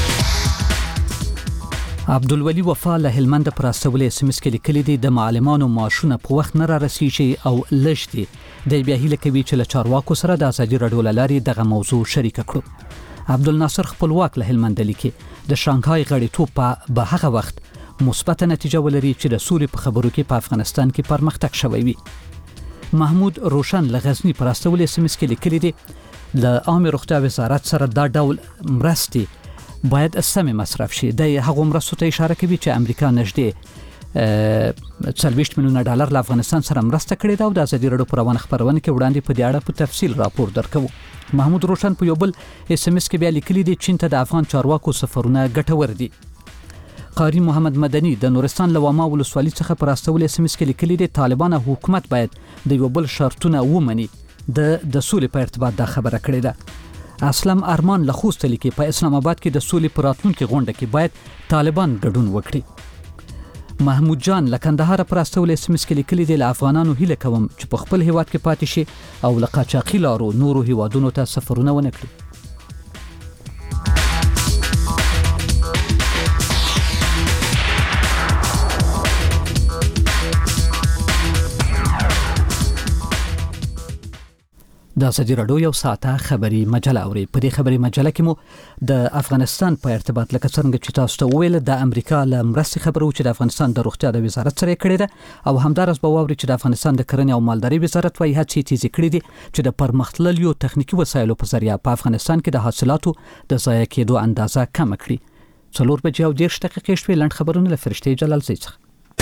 عبدالولي وفا له هلمند پر استولې SMS کې لیکلي دي د معلمانو معاشونه په وخت نه را رسیږي او لږ دي د بیا هیله کوي چې له چارواکو سره د ازادي رادیو لارې دغه موضوع شریک کړو. عبدالناصر خپلواک له هلمند لیکي د شانګهای غړیتوب په هغه وخت مثبت نتیجه ولري چې د سولې په خبرو کې په افغانستان کې پرمختګ شوی وي. محمود روشن له غزنی پر استولې SMS کې لیکلي دي د عامه روغتیا وزارت سره دا ډول مرستې باید سمې مصرف شي. د هغو مرستو ته اشاره کوي چې امریکا نږدې $40 میلیونه له افغانستان سره مرسته کړې ده او د ازادي رادیو په روانه خبرونه کې وړاندې په دې اړه په تفصیل راپور درکوو. محمود روشن په یو بل SMS کې بیا لیکلي دي چین ته د افغان چارواکو سفرونه ګټور دي. قاری محمد مدني د نورستان له واما ولسوالۍ څخه پر استولې SMS کې لیکلي دي طالبان حکومت باید د یو بل شرطونه ومني د سولې په ارتباط دا خبره کړې ده. اسلام ارمان له خوست لیکي په اسلام آباد کې د سولې پر راتلونکي غونډه کې باید طالبان ګډون وکړي. محمود جان له کندهار پر استولې SMS کې لیکلي دي له افغانانو هیله کوم چې په خپل هیواد کې پاتې شي او له قاچاقي لارو نورو هیوادونو ته سفرونه ونه کړي. د ازادي راډیو یو ساعته خبري مجله اوري. په دې خبري مجله کې مو د افغانستان په ارتباط لکه څنګه چې تاسو ته ویل د امریکا له مرستې خبرو چې د افغانستان د روغتیا د وزارت سره کړې ده او همدارس به واوري چې د افغانستان د کرنې او مالداري وزارت وايي هڅې تیزې کړې دي چې د پرمختللو تخنیکی وسایلو په ذریعہ په افغانستان کې د حاصلاتو د ضایع کېدو اندازه کم کړي. 4:10 شوي لنډ خبرونه له فرشتي جلال زی څخه.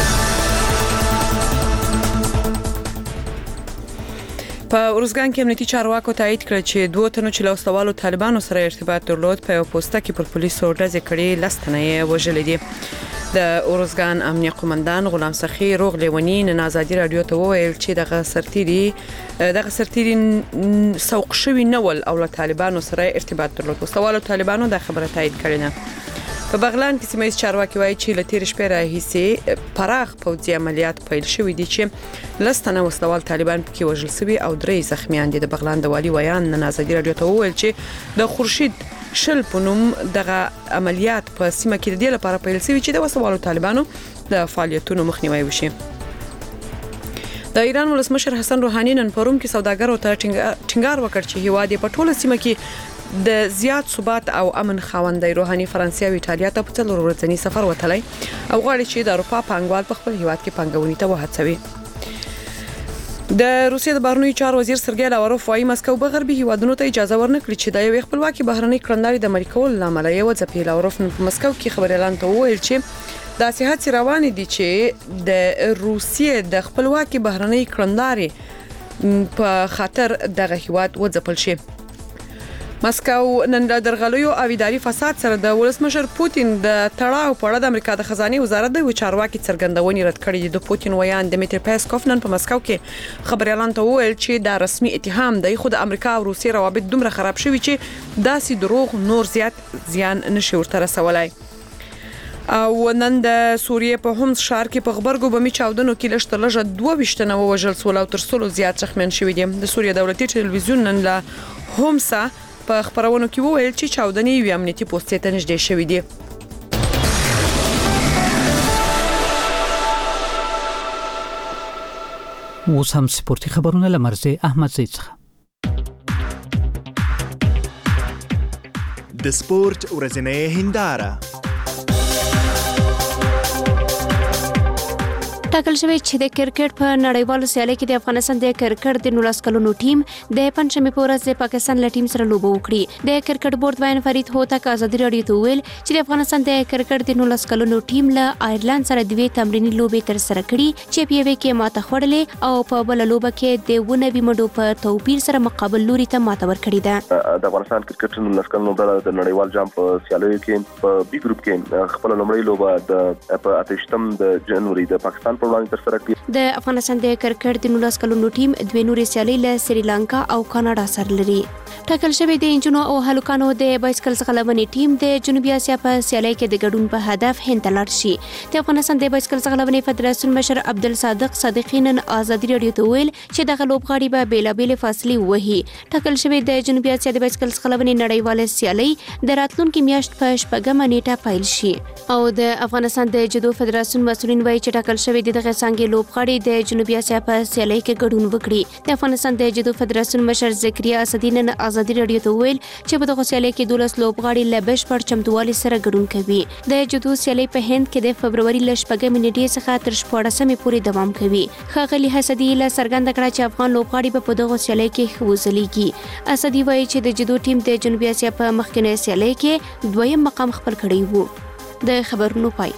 په ارزګان کې امنیتي چارواکو تایید کړ چې 2 تنو چې له وسلوالو طالبانو سره ارتباط درلود په یو پوسټه کې پر پولیسو ډزې کړې لستنه یې وژلې دي. د ارزګان امنیه قومندان غلام سخی روغ لیونی نن ازادي رادیو ته وویل چې دغه سرتیری سوق شوی نول او له طالبانو سره ارتباط درلود. وسلوالو طالبانو د خبره تایید کړې نه. په بغلان کې سیمه چارواکي وایي چې له تیر شپې راهیسې پراخ پوځي عملیات پیل شوې دي چې لستنه وسلوال طالبان پکې وژل شوي او 3 زخمیان دي. د بغلان د والي ویان نن ازادي رادیو ته وویل چې د خورشید شل پونم دغه عملیات په سیمه کې د دې لپاره پیل شوي چې د وسلوالو طالبانو د فعالیتونو مخنیوي وشي. د ایران ولسمشر حسن روحاني نن پروم کې سوداګرو ته ټینګار وکړ چې هیواد په ټوله سیمه کې د زیات ثبات او امن خاوندای. روحاني فرانسې او ایټالیا ته په 4 ورځنی سفر وتلی او غواړي چې د اروپا پانګوال په خپل هیواد کې پانګونې ته وهڅوي. د روسیې د بهرنیو چارو وزیر سرګی لاوروف وايي مسکو به غربي هیوادونو ته اجازه ورنکړي چې د یو خپلواکي بهرنی کړنداري د مریکول لامل یې وځپي. لاوروف په مسکو کې خبر اعلان ته وویل چې د سیاحت روان دي چې د روسیې د خپلواکي بهرنی کړنداري په خاطر دغه هیواد وځپل شي. مسکو نن د درغلیو او اداري فساد سره د ولسمشر پوتین د تړاو په اړه د امریکا د خزانه وزارت د چارواکي څرګندونې رد کړې دي. د پوتین ویان دمیتری پیسکوف نن په مسکو کې خبر اعلان ته وویل چې دا رسمي اتهام دی خو د امریکا او روسیې روابط دومره خراب شوي چې داسې دروغ نور زیات زیان نشي ورته رسولای. او نن د سوریې په همس شهر کې په غبرګو بمي چاودنو کې لږ تر لږه 22 تنه وژل شول او تر 100 زیات زخمیان شوي دي. د سوریې دولتي ټلویزیون نن له همسا په خبرونو کې وویل چې چاودنې یو امنیتي پوسټ ته نږدې شوې دي. اوس هم سپورتي خبرونه له مرزي احمد زی څخه. د سپورت ورځنۍ هنداره ټاکل شوی چې د کرکټ په نړیوالو سیالۍ کې د افغانستان د کرکټ د 19 کلونو ټیم د پنځمې په ورځ د پاکستان له ټیم سره لوبه وکړي. د کرکټ بورډ وین فرید هوتک ازادي رادیو ته ویل چې د افغانستان د کرکټ د 19 کلونو ټیم له آیرلند سره د تمرینی لوبې تر سره کړي چې په یوه کې ماته خوړلې او په بل لوبه کې د 19 منډو په توپیر سره مقابل لوري ته ماته ورکړې ده. د افغانستان کرکټ 19 کلونو د نړیوال جام په سیالیو کې په بي ګروپ کې خپل لومړی لوبه په 28 د جنوري د پاکستان په وړاندې تر سره کړه. د افغانستان د کرکټ د 19 کلونو ټیم دوه نورې سیالۍ له سریلانکا او کاناډا سره لري. ټاکل شوی د انجونو او هلکانو د بایسکل ځغلونې ټیم د جنوبي اسیا په سیالۍ کې د ګډون په هدف هند ته لاړ شي. د افغانستان د بایسکل ځغلونې فدراسیون مشر عبدالصادق صادقی نن ازادي رادیو ته ویل چې دغه لوبغاړي به بیلابېل فاصلې وهي. ټاکل شوی د جنوبي اسیا د بایسکل ځغلونې نړیواله سیالۍ د راتلونکي میاشت په 8مه نیټه پیل شي. او د افغانستان د جودو فدراسیون مسؤلین وایي چې ټاکل شوی د دغه څنګه لوبغاړي د جنوبي اسیا په سیالۍ کې ګډون وکړي. د افغانستان د جودو فدراسیون مشر ذکریا اسدی نن ازادي رادیو ته ویل چې په دغه سیالۍ کې 12 لوبغاړي له بشپړ چمتووالي سره ګډون کوي. د جودو سیالۍ په هند کې د فبرवरी ل 8مې نیټې څخه تر 14مې پورې دوام کوي. ښاغلي اسدی له څرګنده کړه چې افغان لوبغاړي په دغه سیالۍ کې وځلېږي. اسدی وایي چې د جودو ټیم د جنوبي اسیا په مخکنی سیالۍ کې دویم مقام خپل کړی وو. د خبرونو پای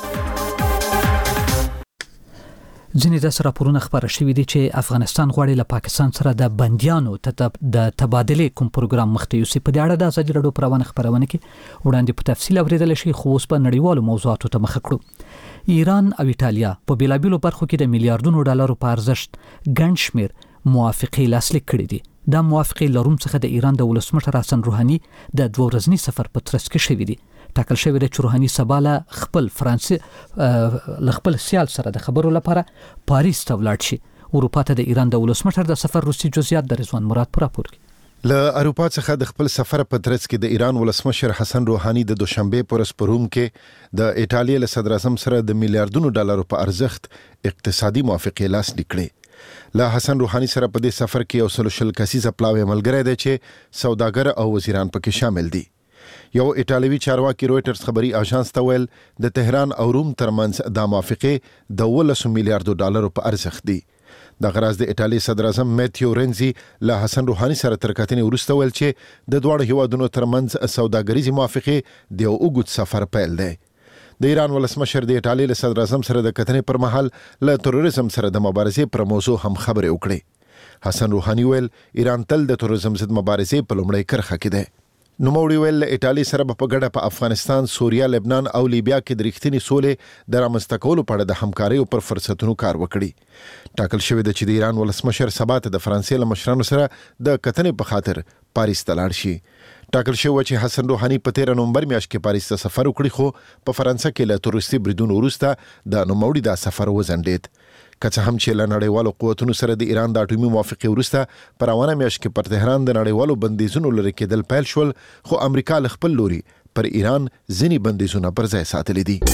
ځینې داسې راپورونه خبره شوي دي چې افغانستان غواړي له پاکستان سره د بندیانو د تبادلې کوم پروګرام مخته یوسي. په دې اړه د ازادي راډیو پروانه خبرونه کې وړاندې په تفصیل اوریدل شي خو اوس په نړیوالو موضوعاتو ته مخ کړو. ایران او ایټالیا په بیلابیلو برخو کې د میلیارډونو ډالرو په ارزښت ګڼ شمېر موافقې لاسلیک کړي دي. دا موافقې لروم څخه د ایران د ولسمشر حسن روحاني د 2 ورځني سفر په ترڅ کې شوي دي. ټاکل شوی د روحاني سباله خپل خپل سیال سره د خبرو لپاره پاریس ته ولاړ شي. اروپا ته د ایران د ولسمشر د سفر روسي جزئیات د رضوان مراد پر راپور کې له اروپا څخه د خپل سفر په ترڅ کې د ایران ولسمشر حسن روحاني د دوشنبه پورس پروم کې د ایټالیا له صدر اعظم سره د میلیارډونو ډالرو په ارزښت اقتصادي موافقې لاسلیک کړې. لا حسن روحاني سره په دې سفر کې یو سلوشل کسیزه پلاوی ملګری دی چې سوداګر او وزیران پکې شامل دي. یو ایټالوي چارواکي رويټرز خبري اژانس ته ویل د تهران او روم ترمنځ د موافقه د 12 میلیارډ ډالر په ارزښت دي. د غراز د ایټالي صدر اعظم میتیو رنزي له حسن روحاني سره تر کتنې وروسته ویل چې د دواړو هیوادونو ترمنځ سوداګریزي موافقه د یو اوږد سفر پیل دی. د ایران ولسمشر د ایټالي له صدر اعظم سره د کتنې پر مهال له تروریزم سره د مبارزې پر موضوع هم خبرې وکړې. حسن روحاني ویل ایران تل د تروریزم ضد مبارزې په لومړۍ کرخه کې دی. نوموړي ویل ایټالي سره په ګډه په افغانستان، سوریا، لبنان او لیبیا کې د رښتینې سولې د رامنځته کولو په اړه د همکارۍ پر فرصتونو کار وکړي. ټاکل شوی دی چې د ایران ولسمشر سبا ته د فرانسې له مشرانو سره د کتنې په خاطر پاریس ته لاړ شي. ټاکل شوی چې حسن روحاني په 13 نومبر میاشت کې پاریس ته سفر وکړي، خو په فرانسه کې له تروریستي بریدونو وروسته د نوموړي دا سفر وځنډید. که څه هم چې له نړیوالو قوتونو سره د ایران د اټومي موافقې وروسته په روانه میاشت کې پر تهران د نړیوالو بندیزونو لرې کېدل پیل شول، خو امریکا له خپل لوري پر ایران ځینې بندیزونه پر ځای ساتلي دي.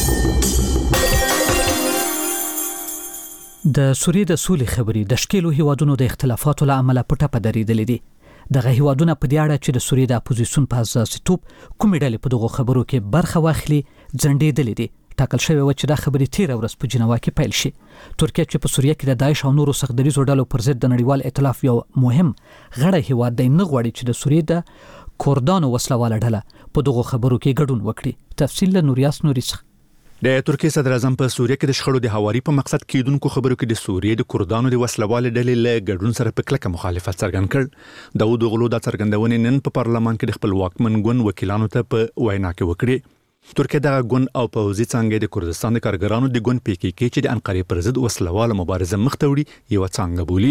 د سوریې د سولې خبرې د شکیلو هیوادونو د اختلافاتو له امله پټه په درېدلې دي. دغه هیوادونه په دې اړه چې د سوریې د اپوزیسیون په اساسیتوب کومې ډلې په دغو خبرو کې برخه واخلي ځنډېدلې دي. ټاکل شوی و چې دا خبرې 13 ورځ په جنوا کې پیل شي. ترکیه چې په سوریه کې د داعش او نورو سختدریزو ډلو پر ضد د نړیوال ائتلاف یو مهم غړی هیواد دی، نه غواړي چې د سوریې د کوردانو وسلواله ډله په دغو خبرو کې ګډون وکړي. تفصیل له نوریاس نوري څخه. د ترکیه صدر اعظم په سوریه کې د شخړو د هواري په مقصد کېدونکو خبرو کې د سوریې د کوردانو د وسلواله ډلې له ګډون سره په کلکه مخالفت څرګند کړ. داود اوغلو د څرګندونې نن په پارلمان کې د خپل واکمن ګوند وکیلانو ته په وینا کې وکړي. ترکیه دغه ګوند او پوځي څانګې د کردستان د کارګرانو د ګوند PKK چې د انقرې پر ضد وسلواله مبارزه مخ ته وړي یو څانګه بولي.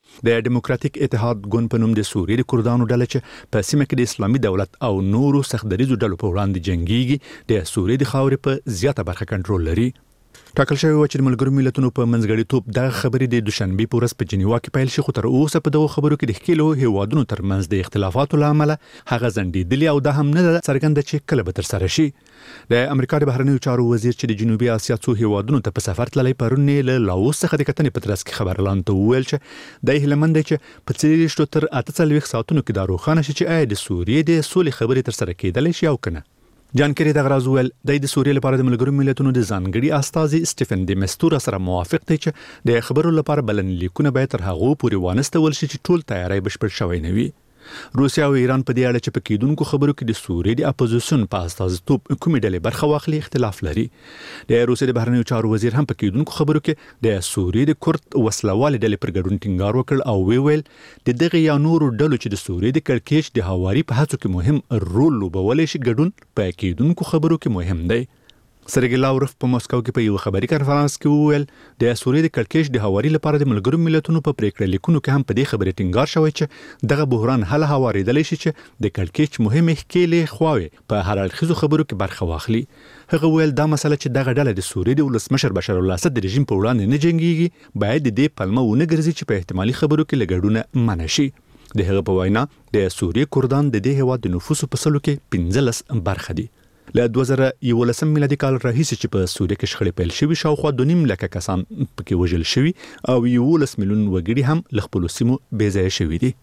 د ډیموکراتیک اتحاد ګوند په نوم د سوریې د کردانو ډله چې په سیمه کې د اسلامي دولت او نورو سختدریزو ډلو په وړاندې جنگيږي، د سوریې د خاورې په زیاته برخه کنټرول لري. ټاکل شوی و چې د ملګرو ملتونو په منځګړیتوب دغه خبرې د دوشنبه په ورځ په جنیوا کې پیل شي، خو تر اوسه په دغه خبرو کې د ښکیلو هیوادونو ترمنځ د اختلافاتو له امله هغه ځنډېدلې او دا هم نه څرګنده چې کله به ترسره شي. د امریکا د بهرنیو چارو وزیر چې د جنوبي اسیا څو هیوادونو ته په سفر تللی پرون له لاوس څخه د کتنې په ترڅ کې خبر اعلان ته وویل چې د هیلمند چې په 40 تر 48 ساعتونو کې دا روښانه شي چې آیا د سوریې د سولې خبرې ترسره کېدلی شي او کنه. جان کری د غراز ویل د سوریې لپاره د ملګرو ملتونو د ځانګړي استازي سټیفن ډي مستورا سره موافق دی چې د خبرو لپاره بلنلیکونه به تر هغه پورې وانستول شي چې ټول تیاری بشپړ شوی نه وي. روسیا او ایران په دې اړه چې په کېدونکو خبرو کې د سوریې د اپوزیسیون په استازیتوب کومې ډلې برخه واخلي اختلاف لري. د روسیې د بهرنیو چارو وزیر هم په کېدونکو خبرو کې د سوریې د کورد وسلوال ډلې پر ګډون ټینګار وکړ او ویل د دغه یا نورو ډلو چې د سوریې د کړکېچ د هواري په هڅو کې مهم رول لوبولی شي ګډون په کېدونکو خبرو کې مهم دی. سرګی لاوروف په مسکو کې په یو خبري کانفرنس کې وویل د سوریې د کړکېچ د هواري لپاره د ملګرو ملتونو په پریکړه لیکونو کې هم په دې خبرې ټینګار شوی چې دغه بحران حل هواریدلی شي چې د کړکېچ مهمه ښکېلې خواوې په هر اړخیزو خبرو کې برخه واخلي. هغه ویل دا مسله چې دغه ډله د سوریې د ولسمشر بشار الاسد د رژیم په وړاندې نه جنګیږي باید د دې پلمه ونه ګرځي چې په احتمالي خبرو کې لګډونه منع شي. د هغه په وینا د سوریې کردان د دې هیواد د نفوسو په سلو کې 15 برخه دي. له 2011 میلادي کال راهیسې چې په سوریه کې شخړې پیل شوي شاوخوا 2.5 لکه کسان پکې وژل شوي او 11 میلیون وګړي هم له خپلو سیمو بېځایه شوي دي.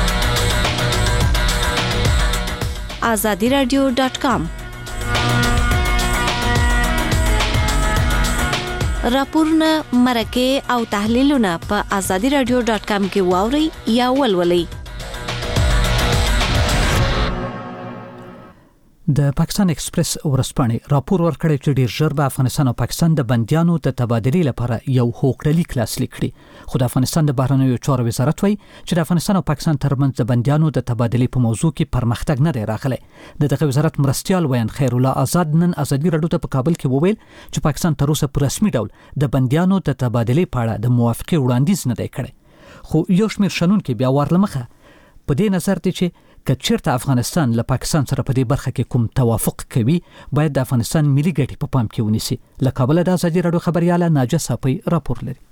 azadiradio.com راپورونه، مرکې او تحلیلونه په azadiradio.com کې واورئ یا ولولئ. د پاکستان ایکسپریس ورځپاڼې راپور ورکړی چې ډیر ژر به افغانستان او پاکستان د بندیانو د تبادلې لپاره یو هوکړلیک لاسلیک کړي، خو د افغانستان د بهرنیو چارو وزارت وایي چې د افغانستان او پاکستان ترمنځ د بندیانو د تبادلې په موضوع کې پرمختګ نه دی راغلی. د دغه وزارت مرستیال ویان خیر الله آزاد نن ازادي راډیو ته په کابل کې وویل چې پاکستان تر اوسه په رسمي ډول د بندیانو د تبادلې په اړه د موافقې وړاندیز نه دی کړی، خو یو شمېر شنونکي بیا ورلمخه په دې نظر دي چې که چیرته افغانستان له پاکستان سره په دې برخه کې کوم توافق کوي باید د افغانستان ملي ګټې په پام کې ونیسي. له کابل د ازادي راډیو خبرياله ناجه صافي راپور لري.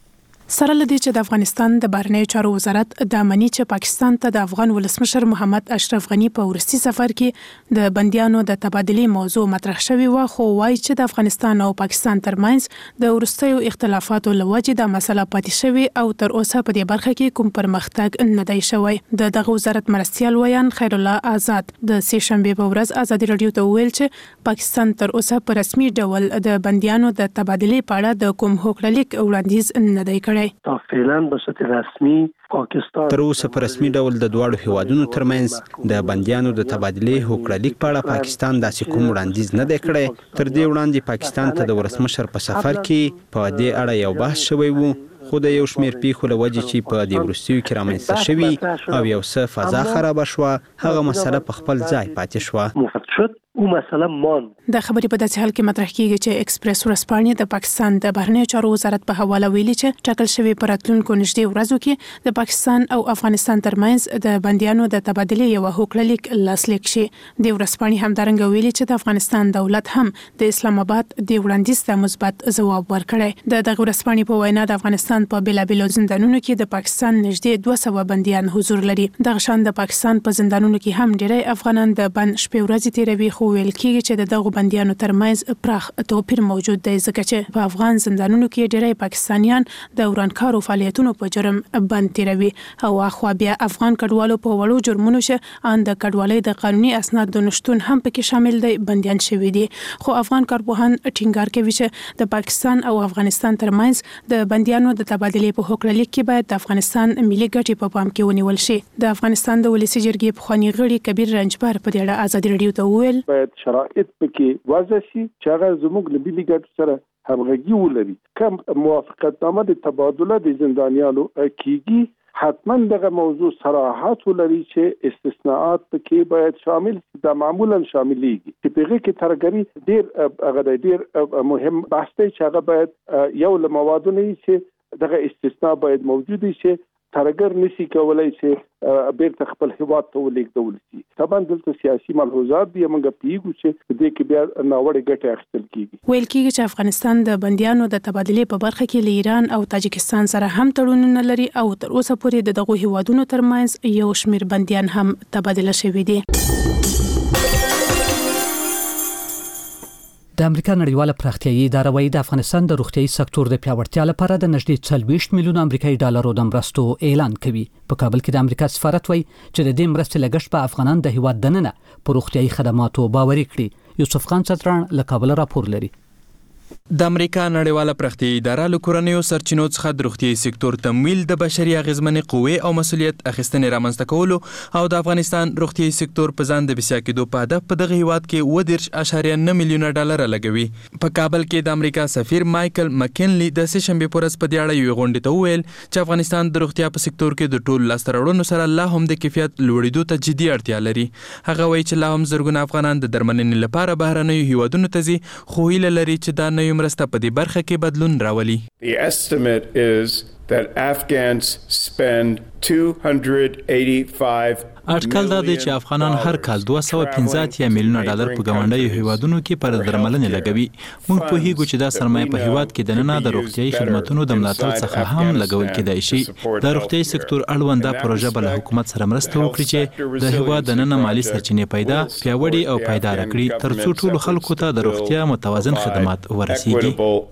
سره لدی چې د افغانستان د بهرنیو چارو وزارت د امنیت چې پاکستان ته د افغان ولسمشر محمد اشرف غنی په ورستي سفر کې د بنديانو د تبادلې موضوع مطرح شوی و، خو وايي چې د افغانستان او پاکستان ترمنځ د ورستیو اختلافاتو لوجې د مسله پاتې شوی او تر اوسه په دې برخه کې کوم پرمختګ نه دی شوی. دغه وزارت مرستيال ویان خیر الله آزاد د سه شنبه په ورځ ازادي رادیو ته ویل چې پاکستان تر اوسه په رسمي ډول د بنديانو د تبادلې په اړه د کوم هوکړلیک وړاندیز نه دی کړی. فعلا به صورت رسمي پاکستان تر اوسه په رسمي ډول د دواړو هیوادونو ترمنځ د بنديانو د تبادلې هوکړلیک په اړه پاکستان داسې کوم وړاندیز نه دی کړی. تر دې وړاندې پاکستان ته د ولسمشر په سفر کې په دې اړه یو بحث شوی و، خو د یو شمېر پیښو له وجې چې په دې وروستیو کې رامنځته شوي او یو څه فضا خرابه شوه، هغه مسله په خپل ځای پاتې شوه. او مسله مان د خبرې په داسې حال کې مطرح کیږي چې ایکسپریس ورځپاڼې د پاکستان د بهرنیو چارو وزارت په حواله ویلي چې ټاکل شوی په راتلونکو نږدې ورځو کې د پاکستان او افغانستان ترمنځ د بنديانو د تبادلې یو هوکړلیک لاسلیک شي. د ورځپاڼې همدارنګه ویلي چې د افغانستان دولت هم د اسلام آباد د وړاندیز ته مثبت ځواب ورکړی. د ورځپاڼې په وینا د افغانستان په بیلابیلو زندانونو کې د پاکستان نږدې 200 بنديان حضور لري. دغه شان د پاکستان په زندانونو کې هم ډېری افغانان د بند شپې ورځې تیروي، خو ویل کېږي چې د دغو بنديانو ترمنځ پراخ توپیر موجود دی، ځکه چې په افغان زندانونو کې ډېری پاکستانیان د ورانکارو فعالیتونو په جرم بند تیروي او اخوا بیا افغان کډوالو په وړو جرمونو چې ان د کډوالۍ د قانوني اسنادو نشټون هم پکې شامل دی بنديان شوي دي. خو افغان کارپوهان ټینګار کوي چې د پاکستان او افغانستان ترمنځ د بنديانو د تبادلې په هوکړلیک کې باید د افغانستان ملي ګټې په پام کې ونیول شي. د افغانستان د ولسی جرګې پخوانی غړي کبیر رنجبر په دې اړه ازادي رادیو ته وویل باید شرایط پکې وضع شي چې هغه زموږ له ملي ګټو سره همغږي ولري. کوم موافقتنامه د تبادله د زندانیانو کیږي حتما دغه موضوع صراحت ولري چې استثناءات پکې باید شامل د معمولا شاملېږي چې په کې ترګری ډیر مهم بحث دی چې هغه باید یو له موادو نه چې دغه استثناء باید موجود شي، ترګر نشي کولای چې بیرته خپل هیواد ته ولېږدول شي. طبعا دلته سیاسي ملحوظات دي، موږ پیږو چې دې کې بیا ناوړه ګټه اخیستل کیږي. ویل کېږي چې افغانستان د بنديانو د تبادلې په برخه کې له ایران او تاجکستان سره هم تړونونه لري او تر اوسه پورې دغه هیوادونو ترمنځ یو شمېر بنديان هم تبادله شوي دي. د امریکا نړیواله پراختیایي اداره وايي د افغانستان د روغتيایي سکتور د پیاوړتیا لپاره د نږدې 40 میلیون امریکایي ډالرو د مرستو اعلان کوي. په کابل کې د امریکا سفارت وايي چې د دې مرستې لګښت په افغانان د هیواد دننه په روغتيایي خدماتو باوري کړي. یوسف خان ستران له کابل راپور لري. د امریکا نړیواله پراختیایي اداره له کورنیو سرچینو څخه د روغتیایي سکتور تمویل، د بشري اغیزمنې قوې او مسؤلیت اخیستنې رامنځته کولو او د افغانستان روغتیایي سکتور په ځان د بسیا کېدو په هدف په دغه هیواد کې 10.9 میلیونه ډالر لګوي. په کابل کې د امریکا سفیر مایکل مکینلی د سه شنبه په ورځ په دې اړه یو غونډه ته وویل چې افغانستان د روغتیا په سکتور کې د ټولو لاسته راوړنو سره لا هم د کیفیت لوړېدو ته جدي اړتیا لري. هغه وایي چې لا هم زرګونه افغانان د درملنې لپاره بهرنیو هیوادونو ته ځي، خو هیله لري چې دا نوې مرسته په دې برخه کې بدلون راولي. The estimate is that Afghans spend 285 اټکل دا دی چې افغانان هر کال 215 میلیونه ډالر په ګاونډیو هیوادونو کې پر درملنې لګوي. موږ په هیګو چې دا سرمایه په هیواد کې د نن د روغتيایي خدماتو د ملاتړ څخه هم لګول کېدای شي. د روغتيایي سکتور اړوند پروژه بل حکومت سره مرسته وکړي چې د هیواد د نن مالی سرچینې پیدا پیاوړي او پایدار کړي ترڅو ټول خلکو ته د روغتیا متوازن خدمات ورسیږي.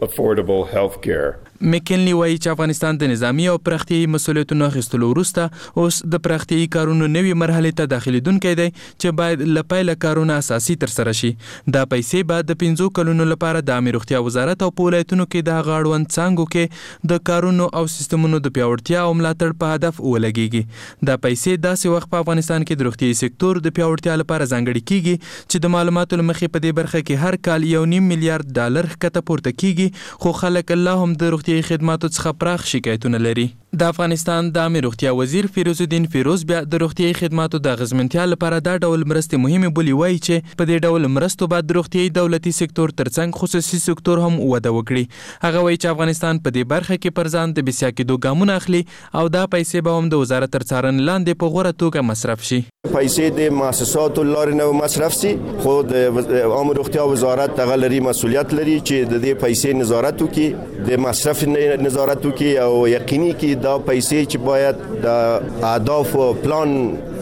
مکینلی وایي چې افغانستان د نظامی او پراختیایي مسؤلیتونو اخیستلو وروسته اوس د پراختیایي کارونو نوې مرحلې ته داخليدونکی دی چې باید له پیله کارونه اساسي ترسره شي. دا پیسې بعد د 15 کلونو لپاره د عامه روغتیا وزارت او په ولایتونو کې د غاړوند څانګو کې د کارونو او سیستمونو د پیاوړتیا او ملاتړ په هدف ولګيږي. دا پیسې داسې وخت په افغانستان کې د روغتیایي سکتور د پیاوړتیا لپاره ځانګړي کیږي چې د معلوماتو لمخې په دې برخه کې هر کال 1.5 میلیارډ ډالر ښکته پورته کیږي، خو خلک الله هم د روغتیایي خدماتو څخه پراخ شکایتونه لري. د افغانستان د عامه روغتیا وزیر فیروز الدین فیروز بیا د روغتیايي خدماتو د اغیزمنتیا لپاره دا ډول مرستې مهمه بولي، وایي چې په دې ډول مرستو بعد د روغتیايي دولتي سکتور ترڅنګ خصوصي سکتور هم وده وکړي. هغه وایي چې افغانستان په دې برخه کې پر ځان د بسیا کېدو ګامونه اخلي او دا پیسې به هم د وزارت تر څارنې لاندې په غوره توګه مصرف شي. پیسې د مؤسساتو لارې نه مصرف شي، خو د عامه روغتیا وزارت هغه لري مسؤلیت لري چې د دې پیسې نظارت وکړي، د مصرف نظارت وکړي او یقیني کړي دا پیسې چې باید د اهداف او پلان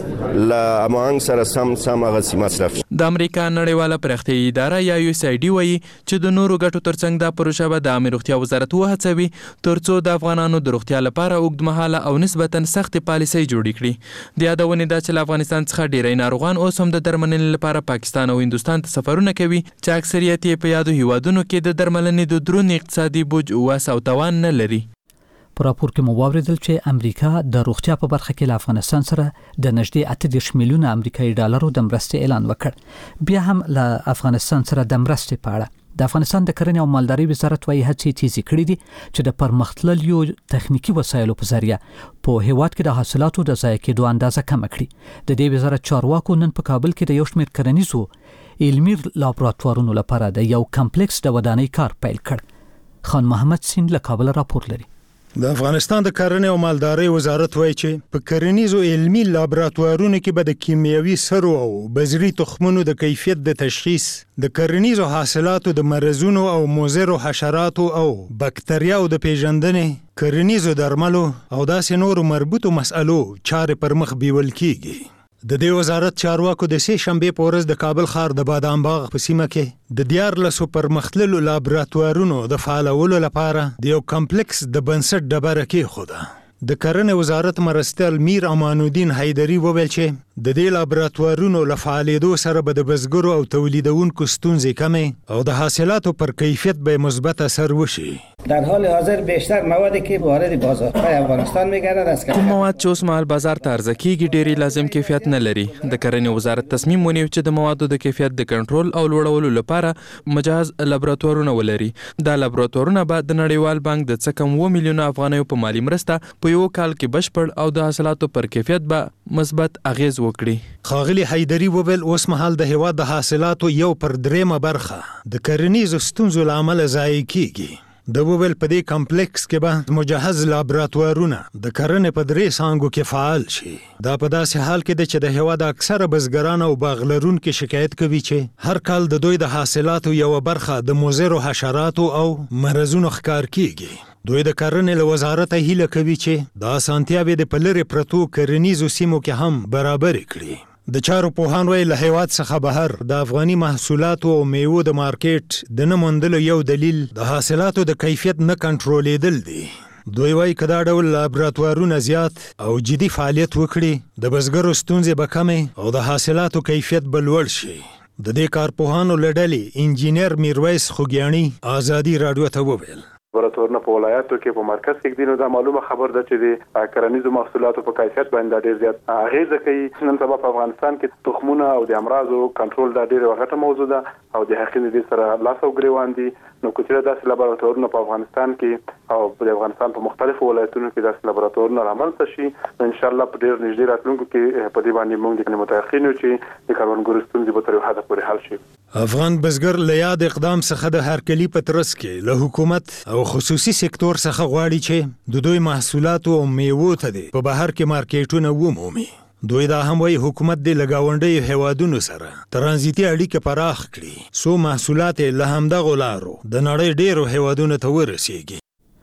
له امانګ سره سم هغه مصرف شي. د امریکا نړیواله پراختیايي اداره یا USAID وایي چې د نورو ګټو ترڅنګ دا پروژه به د عامه روغتیا وزارت وهڅوي ترڅو د افغانانو د روغتیا لپاره اوږدمهاله او نسبتاً سخت پالیسۍ جوړې کړي. د یادونې دا چې له افغانستان څخه ډیری ناروغان اوس هم د درملنې لپاره پاکستان او هندوستان ته سفرونه کوي چې اکثریت یې په یادو هیوادونو کې د درملنې د درون اقتصادي بوج واس او توان نه لري. په راپور کې مو واوریدل چې امریکا د روغتیا په برخه کې له افغانستان سره د نږدې 8 میلیونه امریکایي ډالرو د مرستې اعلان وکړ. بیا هم له افغانستان سره د مرستې په اړه د افغانستان د کرنې او مالدارۍ وزارت وايي هڅې تیزی کړې دي چې د پرمختللو تخنیکی وسایلو په ذریعہ په هیواد کې د حاصلاتو د ضایع کېدو اندازه کم کړي. د دې وزارت چارواکو نن په کابل کې د یو شمېر کرنیزو علمي لابراتوارونو لپاره د یو کمپلیکس د ودانۍ کار پیل کړ. خان محمد سین له کابل راپور لري. د افغانستان د کرنې او مالدارۍ وزارت وایي چې په کرنیزو علمي لابراتوارونو کې به د کیمیاوي سرو او بذري تخمونو د کیفیت د تشخیص، د کرنیزو حاصلاتو د مرزونو او مضرو حشراتو او بکتریاو د پیژندنې، کرنیزو درملو او داسې نورو مربوطو مسألو چارې پر مخ بیول کیږي. د دې وزارت چارواکو د سې شنبې په ورځ د کابل ښار د بادام باغ په سیمه کې د 14 پرمختللو لابراتوارونو د فعالولو لپاره د یو کمپلیکس د بنسټ ډبره کېښوده. د کرنې وزارت مرستیال میر امان الدین حیدري وویل چې د دې لابراتوارونو له فعالېدو سره به د بزګرو او تولیدونکو ستونزې کمې او د حاصلاتو پر کیفیت به مثبت اثر وشي. در حال حاضر بیشتر موادی که وارد بازارهای افغانستان میگردد است کوم مواد چې اوس مهال بازار ته عرضه کیږي ډېری لازم کیفیت نه لري. د کرنې وزارت تصمیم ونیو چې د موادو د کیفیت د کنټرول او لوړولو لپاره مجهز لابراتوارونه ولري. دا لابراتوارونه به د نړیوال بانک د څه کم 2 میلیونه افغانیو په مالی مرسته په یو کال کې بشپړ او د حاصلاتو پر کیفیت به مثبت اغیز وکړي. خاغلی حیدري وویل اوس مهال د هیواد د حاصلاتو 1/3 برخه د کرنیزو ستونزو له امله ضایع کیږي. د وویل په دې کمپلیکس کې به مجهز لابراتوارونه د کرنې په 3 څانګو کې فعال شي. دا په داسې حال کې ده چې د هیواد اکثره بزګران او باغلرونکو شکایت کوي چې هر کال د دوی د حاصلاتو یو برخه د مضرو حشراتو او مرزونو ښکار کیږي. دوی د کرنې له وزارت هیله کوي چې د اسانتیاوې د پلری پرتو کرنیزو سیمو کې هم برابر کړي. د چارو پوهان وایي له هیواد څخه بهر د افغاني محصولاتو او میوو د مارکیټ د نه موندلو یو دلیل د حاصلاتو د کیفیت نه کنټرولېدل دي. دوی وایي که دا ډول لابراتوارونه زیات او جدي فعالیت وکړي د بزګرو ستونزې به کمې او د حاصلاتو کیفیت به لوړ شي. د دې کارپوهانو له ډلې انجینر میرویس خوږیاڼي ازادي راډیو ته وویل لابراتوارونه په ولایاتو کې په مرکز کې دي، نو دا معلومه خبر ده چې د کرنیزو محصولاتو په کیفیت باندې ډېر زیات اغیزه کوي. نن سبا په افغانستان کې تخمونه او د امراضو کنټرول دا ډېره غټه موضوع ده او د حقیقت دې سره لاس او ګریوان دي. نو کله داسې لابراتوارونه په افغانستان کې او په افغانستان په مختلفو ولایتونو کې داسې لابراتوارونه رامنځته شي، نو ان شاء الله په ډېر نږدې راتلونکو کې په دې باندې موږ متيقن یو چې د کروندګرو ستونزې به تر یو حده پورې حل شي. افغان بزګر له یاد اقدام څخه د هرکلي په ترڅ کې له حکومت او خصوصي سکتور څخه غواړي چې د دوی محصولاتو او میوو ته په بهر کې مارکیټونه ومومي. دوی دا هم وایي حکومت د لګاونډیو هیوادونو سره ترانزیتي اړیکې پراخ کړي څو محصولات له همدغو لارو د نړۍ ډېرو هیوادونو ته ورسیږي.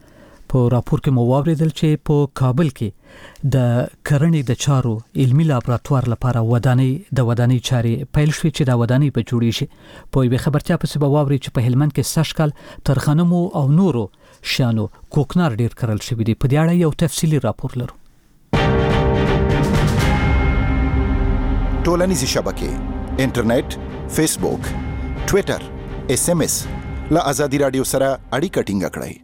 په راپور کې مو واوریدل چې په کابل کې د کرنې د چارو علمي لابراتوار لپاره ودانۍ چارې پیل شوې چې دا ودانۍ به جوړې شي. په یوه خبرتیا پسې به واورئ چې په هلمند کې سږ کال تر غنمو او نورو شیانو کوکنار ډېر کرل شوي دي. په دې اړه یو تفصیلي راپور لرو. ټولنیزې شبکې انټرنیټ، فیسبوک، ټویټر، SMS له ازادي رادیو سره اړیکه ټینګه کړئ.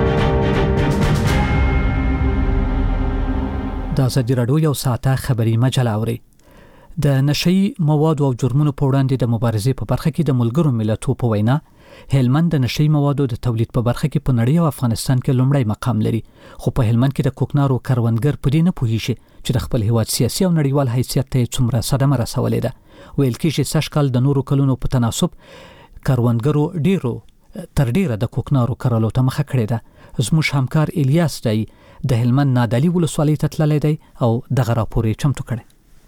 د ازادي رادیو یو ساعته خبري مجله اوري. د نشئی موادو او جرمونو په وړاندې د مبارزې په برخه کې د ملګرو ملتونو په وینا هلمند د نشي موادو د تولید په برخه کې په نړۍ او افغانستان کې لومړی مقام لري خو په هلمند کې د کوکنارو کروندګر په دې نه پوهیږي چې د خپل هیواد سیاسي او نړیوال حیثیت ته څومره صدمه رسولې ده ویل کېږي سږ کال د نورو کلونو په تناسب کروندګرو تر ډیره د کوکنارو کرلو ته مخه کړې ده زموږ همکار الیاس دی د هلمند نادعلي ولسوالۍ ته تللی دی او دغه راپور یې چمتو کړی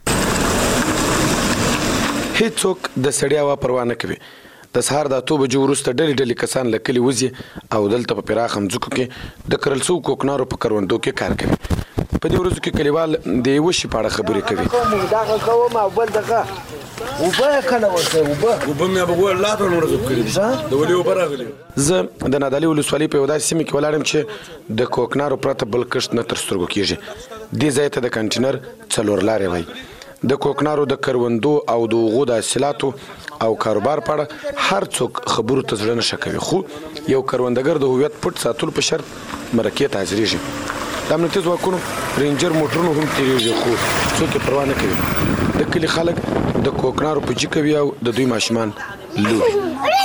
هیڅوک د سړیا وا پروا نه کوي د سهار د 8 بجو وروسته ډلې کسان لکلي وځي او دلته په پراخ مځکو کې د کرل سو کوکنارو په کروندو کې کار کوي په دې ورځو کې کلیوال د یو شي په اړه خبرې کوي دا کوم او بل دغه وبا کنه وبا مې بقول لا ته ورځو کړی دا ولې وبراغلی زه د نادعلي ولسوالۍ په وداسې سیمه کې ولاړم چې د کوکنارو پرته بل کښت نه تر سترګو کیږي دې ځای ته د کنټینر څلور لارې وای د کوکنارو د کروندو او د غو د حاصلاتو او کاروبار په اړه هر څوک خبرو ته ځړنه شکوي خو یو کروندګر د هویت پټ ساتلو په شرط مرکې ته حاضرېږي د امنیتي ځواکونو رینجر موټرونو هم تیریږي خو څوک یې پروا نه کوي د کلي خلک د کوکنارو پوجي کوي او د دوی ماشومان لوبي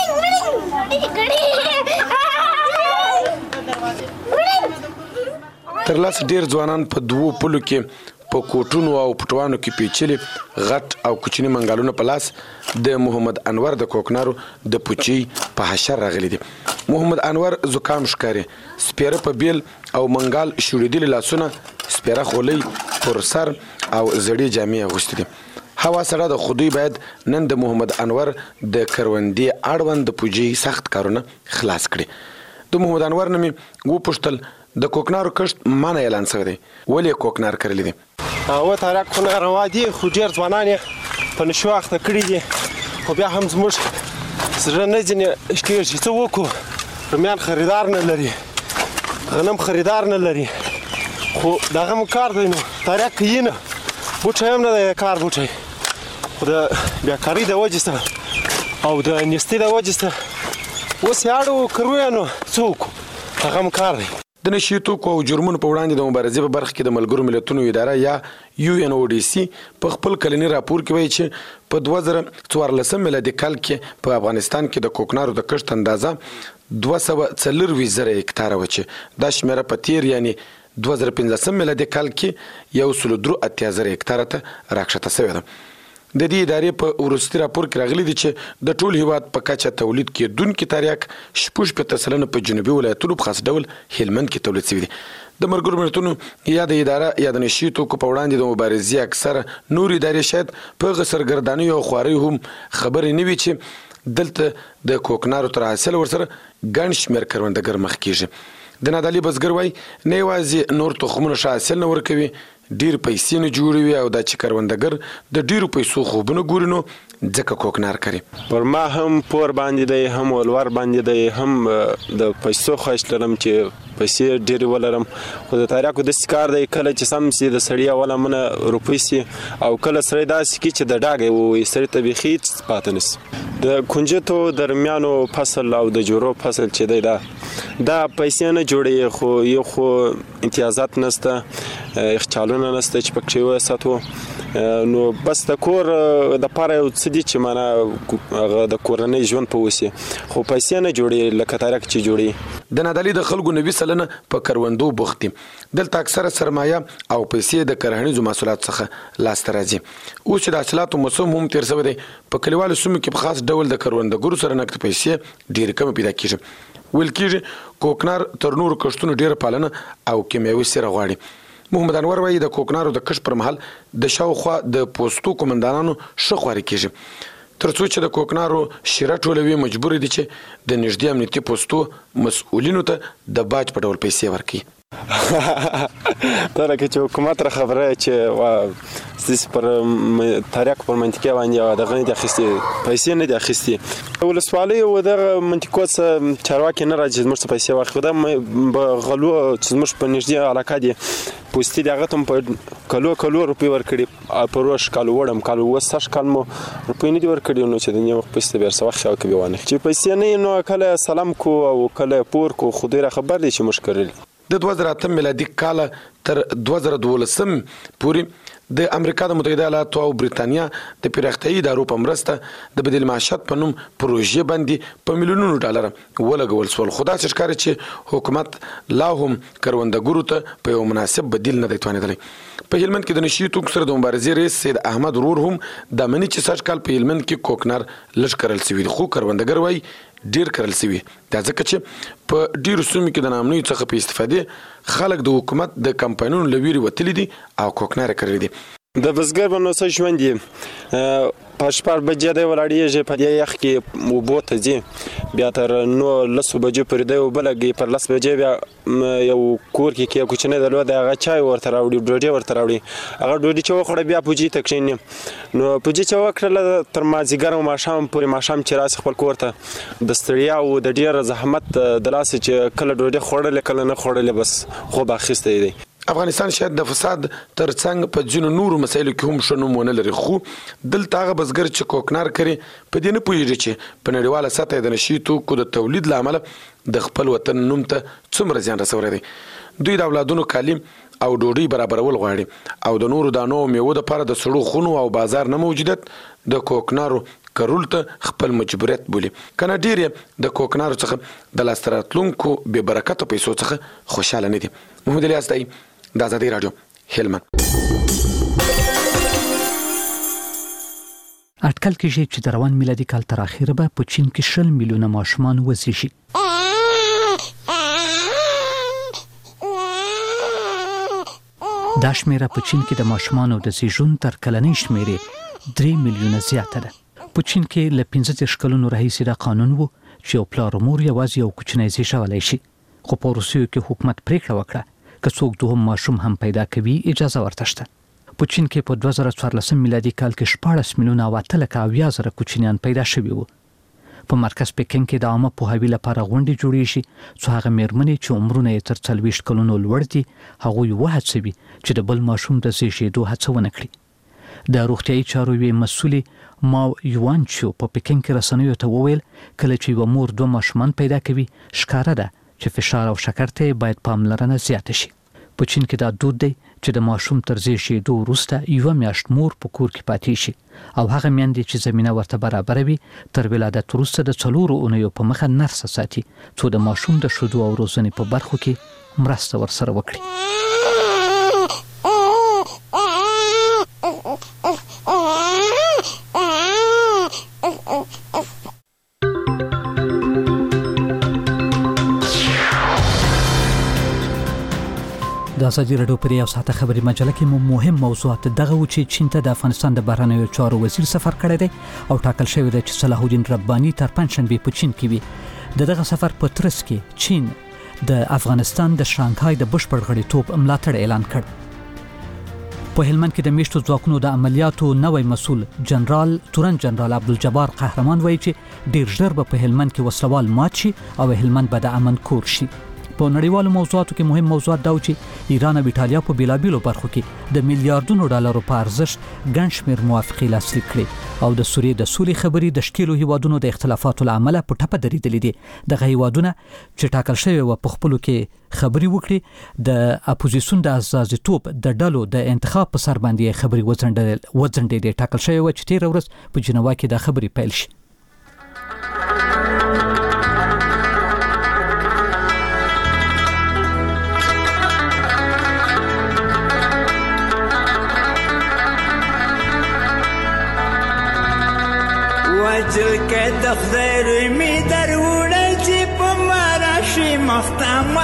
تر لاس ډیر ځوانان په دوو پلو کې په کوټونو او پټوانو کې پیچلي غټ او کوچني منګالونه په لاس د محمد انور د کوکنارو د پوچي په حشر راغلي دي محمد انور زکام ښکاري سپیره په بیل او منګال شوړېدلي لاسونه سپیره خولۍ پر سر او زړې جامې اغوستې دي هوا سړه د خودی باید نن د محمد انور د کروندې اړوند د پوجي سخت کارونه خلاص کړي د محمد انور نومي وپوښتل د کوکنارو کښت مانه اعلان شوی دی ولې کوکنار کرلی دي او تاریخ خو روا دي خو ډیر ځوانان په نشو اخته کړی دي خو بیا هم زموږ سره نه ځنې کېږي څه وکړو رومیان خریدار نه لري غنم خریدار نه لري خو دغه هم کار دی نو تاریخ کوي نه بوټی هم نه دی کار بوټی خو د بیکارۍ د وجې سره او د نیستۍ د وجې سره اوس یې اړو کرویه نو څه وکړو هغه هم کار دی د نشي توکو او جرمونو په وړاندې د مبارزې په برخه کې د ملګرو ملتونو اداره یا UNODC په خپل کلنی راپور کې وایي چې په 2014 میلادي کال کې په افغانستان کې د کوکنارو د کښت اندازه 240,000 هکتاره و چې دا شمیره په تیر یعنی 2015 میلادي کال کې 103,000 هکتاره ته راکښته شوې ده د دې ادارې په وروستي راپور کې راغلي دي چې د ټول هیواد په کچه تولید کېدونکي تاریخ 80% په جنوبي ولایتونو په خاص ډول هلمند کې تولید شوی دی د ملګرو ملتونو یا د اداره یا د نشي توکو په وړاندې د مبارزې اکثره نور ادارې شاید په سرګردانۍ او خوارۍ هم خبرې نه وي چې دلته د کوکنارو تر حاصل ورسره ګڼ شمېر کروندګر مخ کېږي د نادعلي بزګر وایي نه یوازې نور تخمونه ښه حاصل نه ورکوي ډیر پیسې نه جوړوي او دا چې کروندګر د ډیرو پیسو خوبونه ګوري نو ځکه کوکنار کوي پر ما هم پور باندې دی هم ولور باندې دی هم د پیسو خواهش لرم چې پیسې ډېرې ولرم خو د تاریخو داسې کار دی کله چې سم سي د سړي اوله منه روپۍ سي او کله سړی داسې کړي چې د ډاګې ووایي سړي ته بیخي هېڅ پاته نه سي د کنجدو د رومیانو فصل او د جورو فصل چې دی دا پیسې نه جوړوي خو یو خو امتیازات نشته اخچالونه نشته چې پکې وساتو نو بس د کور د پاره یو څه دي چې معنا د کورنۍ ژوند په وسی خو پیسې نه جوړي لکه تاریخ چې جوړي د نادعلي د خلکو 90% په کروندو بوختي دلته اکثره سرمایه او پیسې د کرهنیزو محصولاتو څخه لاسته راځي اوس چې د حاصلاتو موسم هم تیر شوی دی په کلیوالو سیمو کې په خاص ډول د کروندګرو سره نقد پیسې ډېرې کم پیدا کیږي ویل کېږي کوکنار تر نورو کښتونو ډېره پالنه او کیمیاوي سره غواړي محمد انور وایي د کوکنارو د کښت پر مهال د شاوخوا د پوستو قومندانانو ښه خواري کېږي تر څو چې د کوکنارو شیره ټولوي مجبور دي چې د نږدې امنیتي پوستو مسؤلینو ته د باج په ډول پیسې ورکړي دا لکه چې حکومت را خبره چې ستاسو پر تاریخ پر منطقه باندې د غنی د اخیستي پیسې نه د اخیستي ولسوالۍ او د منطقو څخه چارواکي نه راځي زموږ پیسې واخلي دا غلو چې زموږ په نږدې علاقه دي پوسټي دغه تم په کلو روپی ورکړي پروش کالو وړم کالو وسش کالمو روپی نه دی ورکړي نو چې د نیو پیسې برسه واخ کوي وانه چې پیسې نه نو کله سلام کو او کله پور کو خو ډیره خبر دي چې مشکل د 2008 میلادي کال تر 2012 پورې د امریکا د متحده ایالاتو او برېټانیا د پراختیایي ادارو په مرسته د بدیل معیشت په نوم پروژې باندې په میلیونونو ډالر ولګول شول، خو داسې ښکاري چې حکومت لا هم کروندګرو ته په یو مناسب بدیل نه دی توانېدلی. په هلمند کې د نشي توکو سره د مبارزې رئیس سید احمد ورور هم دا مني چې سږ کال په هلمند کې کوکنار لږ کرل شوي دي، خو کروندګر وایي ډیر کرل شوي، دا ځکه چې په ډیرو سیمو کې د ناامنیو څخه په استفادې خلک د حکومت د کمپاینونو له ویرې وتلي دي او کوکنار یې کرلي دي. د بزګر په نوڅه ژوند یې په شپږ بجې دی ولاړېږي، په دې یخ کې اوبو ته ځي، بیا تر 9-10 بجې پورې دی اوبه لګوي، پر 10 بجې بیا یو کور کې یو کوچنی درلود هغه چای ورته راوړي، ډوډۍ ورته راوړي، هغه ډوډۍ چې وخوړه بیا پوجي ته کښېني، نو پوجي چې وکړله تر مازدیګر او ماښام پورې، ماښام چې راسي خپل کور ته د ستړیا او د ډېر زحمت د لاسه چې کله ډوډۍ خوړلې کله نه خوړلې بس خوب اخیستی دی. افغانستان شاید د فساد ترڅنګ په ځینو نورو مسایلو کې هم ښه نوم ونه لري، خو دلته هغه بزګر چې کوکنار کوي په دې نه پوهېږي چې په نړیواله سطحه د نشي توکو د تولید له امله د خپل وطن نوم ته څومره زیان رسولی دی. دوی د اولادونو تعلیم او ډوډۍ برابرول غواړي او د نورو دانو او میوو دپاره د سړو خونو او بازار نه موجودیت د کوکنارو کرول ته خپل مجبوریت بولي. کنه ډېر یې د کوکنارو څخه د لاسته راتلونکو بې برکته پیسو څخه خوشحاله نه دي. محمد الیاس دی، د آزادۍ راډیو، هلمند. اټکل کېږي چې د روان میلادي کال تر اخره به په چین کې 100 میلیونه ماشومان وزیږي. دا شمیره په چین کې د ماشومانو د زیږون تر کلنۍ شمیرې 3 میلیونه زیاته ده. په چین کې له 15 کلونو راهیسې دا قانون وو چې یو پلار مور یوازې یو کوچنی زیږولی شي، خو په روسیې کې حکومت پریکړه وکړه که څوک دوهم ماشوم هم پیدا کوي اجازه ورته شته. په چین کې په 2014 میلادي کال کې 14 میلیونه او 8,000 کوچنیان پیدا شوي وو. په مرکز پکین کې د عامه پوهاوي لپاره غونډې جوړېږي څو هغه میرمنې چې عمرونه یې تر 40 کلونو لوړ دي هغوی وهڅوي چې د بل ماشوم د زیږېدو هڅه ونه کړي. د روغتیايي چارو یوې مسؤلې ماو یوانچو په پکین کې رسنیو ته وویل کله چې یوه مور 2 ماشومان پیدا کوي ښکاره ده چې فشار او شکر ته باید پاملرنه زیاته شي. په چین کې دا دود دی چې د ماشوم تر زیږېدو وروسته یوه میاشت مور په کور کې پاتې شي او هغه میندې چې زمینه ورته برابره وي تر ولادت وروسته د 4 اونیو په مخه نرسه ساتي څو د ماشوم د شیدو او روزنې په برخو کې مرسته ورسره وکړي. د آزادۍ راډیو پر یو ساعته خبري مجله کې مهم موضوعات دغه و چې چین ته د افغانستان د بهرنیو چارو وزیر سفر کړی دی او ټاکل شوی دی چې صلاح الدین رباني تر پنځشنبې په چین کې وي. دغه سفر په ترڅ کې چین د افغانستان د شانګهای د بشپړ غړیتوب ملاتړ اعلان کړ. په هلمند کې د میشتو ځواکونو د عملیاتو نوی مسؤل جنرال تورن جنرال عبدالجبار قهرمان وایي چې ډیر ژر به په هلمند کې وسلوال مات شي او هلمند به د امن کور شي. په نړیوالو موضوعاتو کې مهم موضوعات دا و چې ایران او ایټالیا په بیلابیلو برخو کې د میلیارډونو ډالرو په ارزښت ګڼ شمېر موافقې لاسلیک کړې او د سوریې د سولې خبرې د ښکېلو هیوادونو د اختلافاتو له امله په ټپه درېدلې دي. دغه هیوادونه چې ټاکل شوي وه په خپلو کې خبرې وکړي د اپوزیسیون د استازیتوب د ډلو د انتخاب په سر باندې خبرې وځنډېدې. ټاکل شوی وه چې تېره ورځ په جنوا کې دا خبرې پیل شي. وجل که د خدای روی می در وړه چې په ما راشي مختمه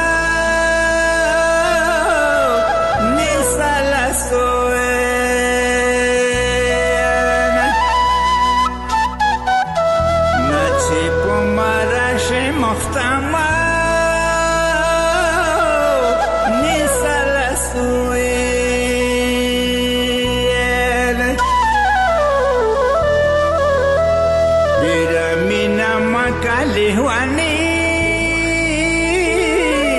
نیسه لسوه نه چې په ما راشي مختمه نیسه لسوه لهوانی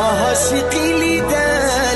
عاشقی لیدن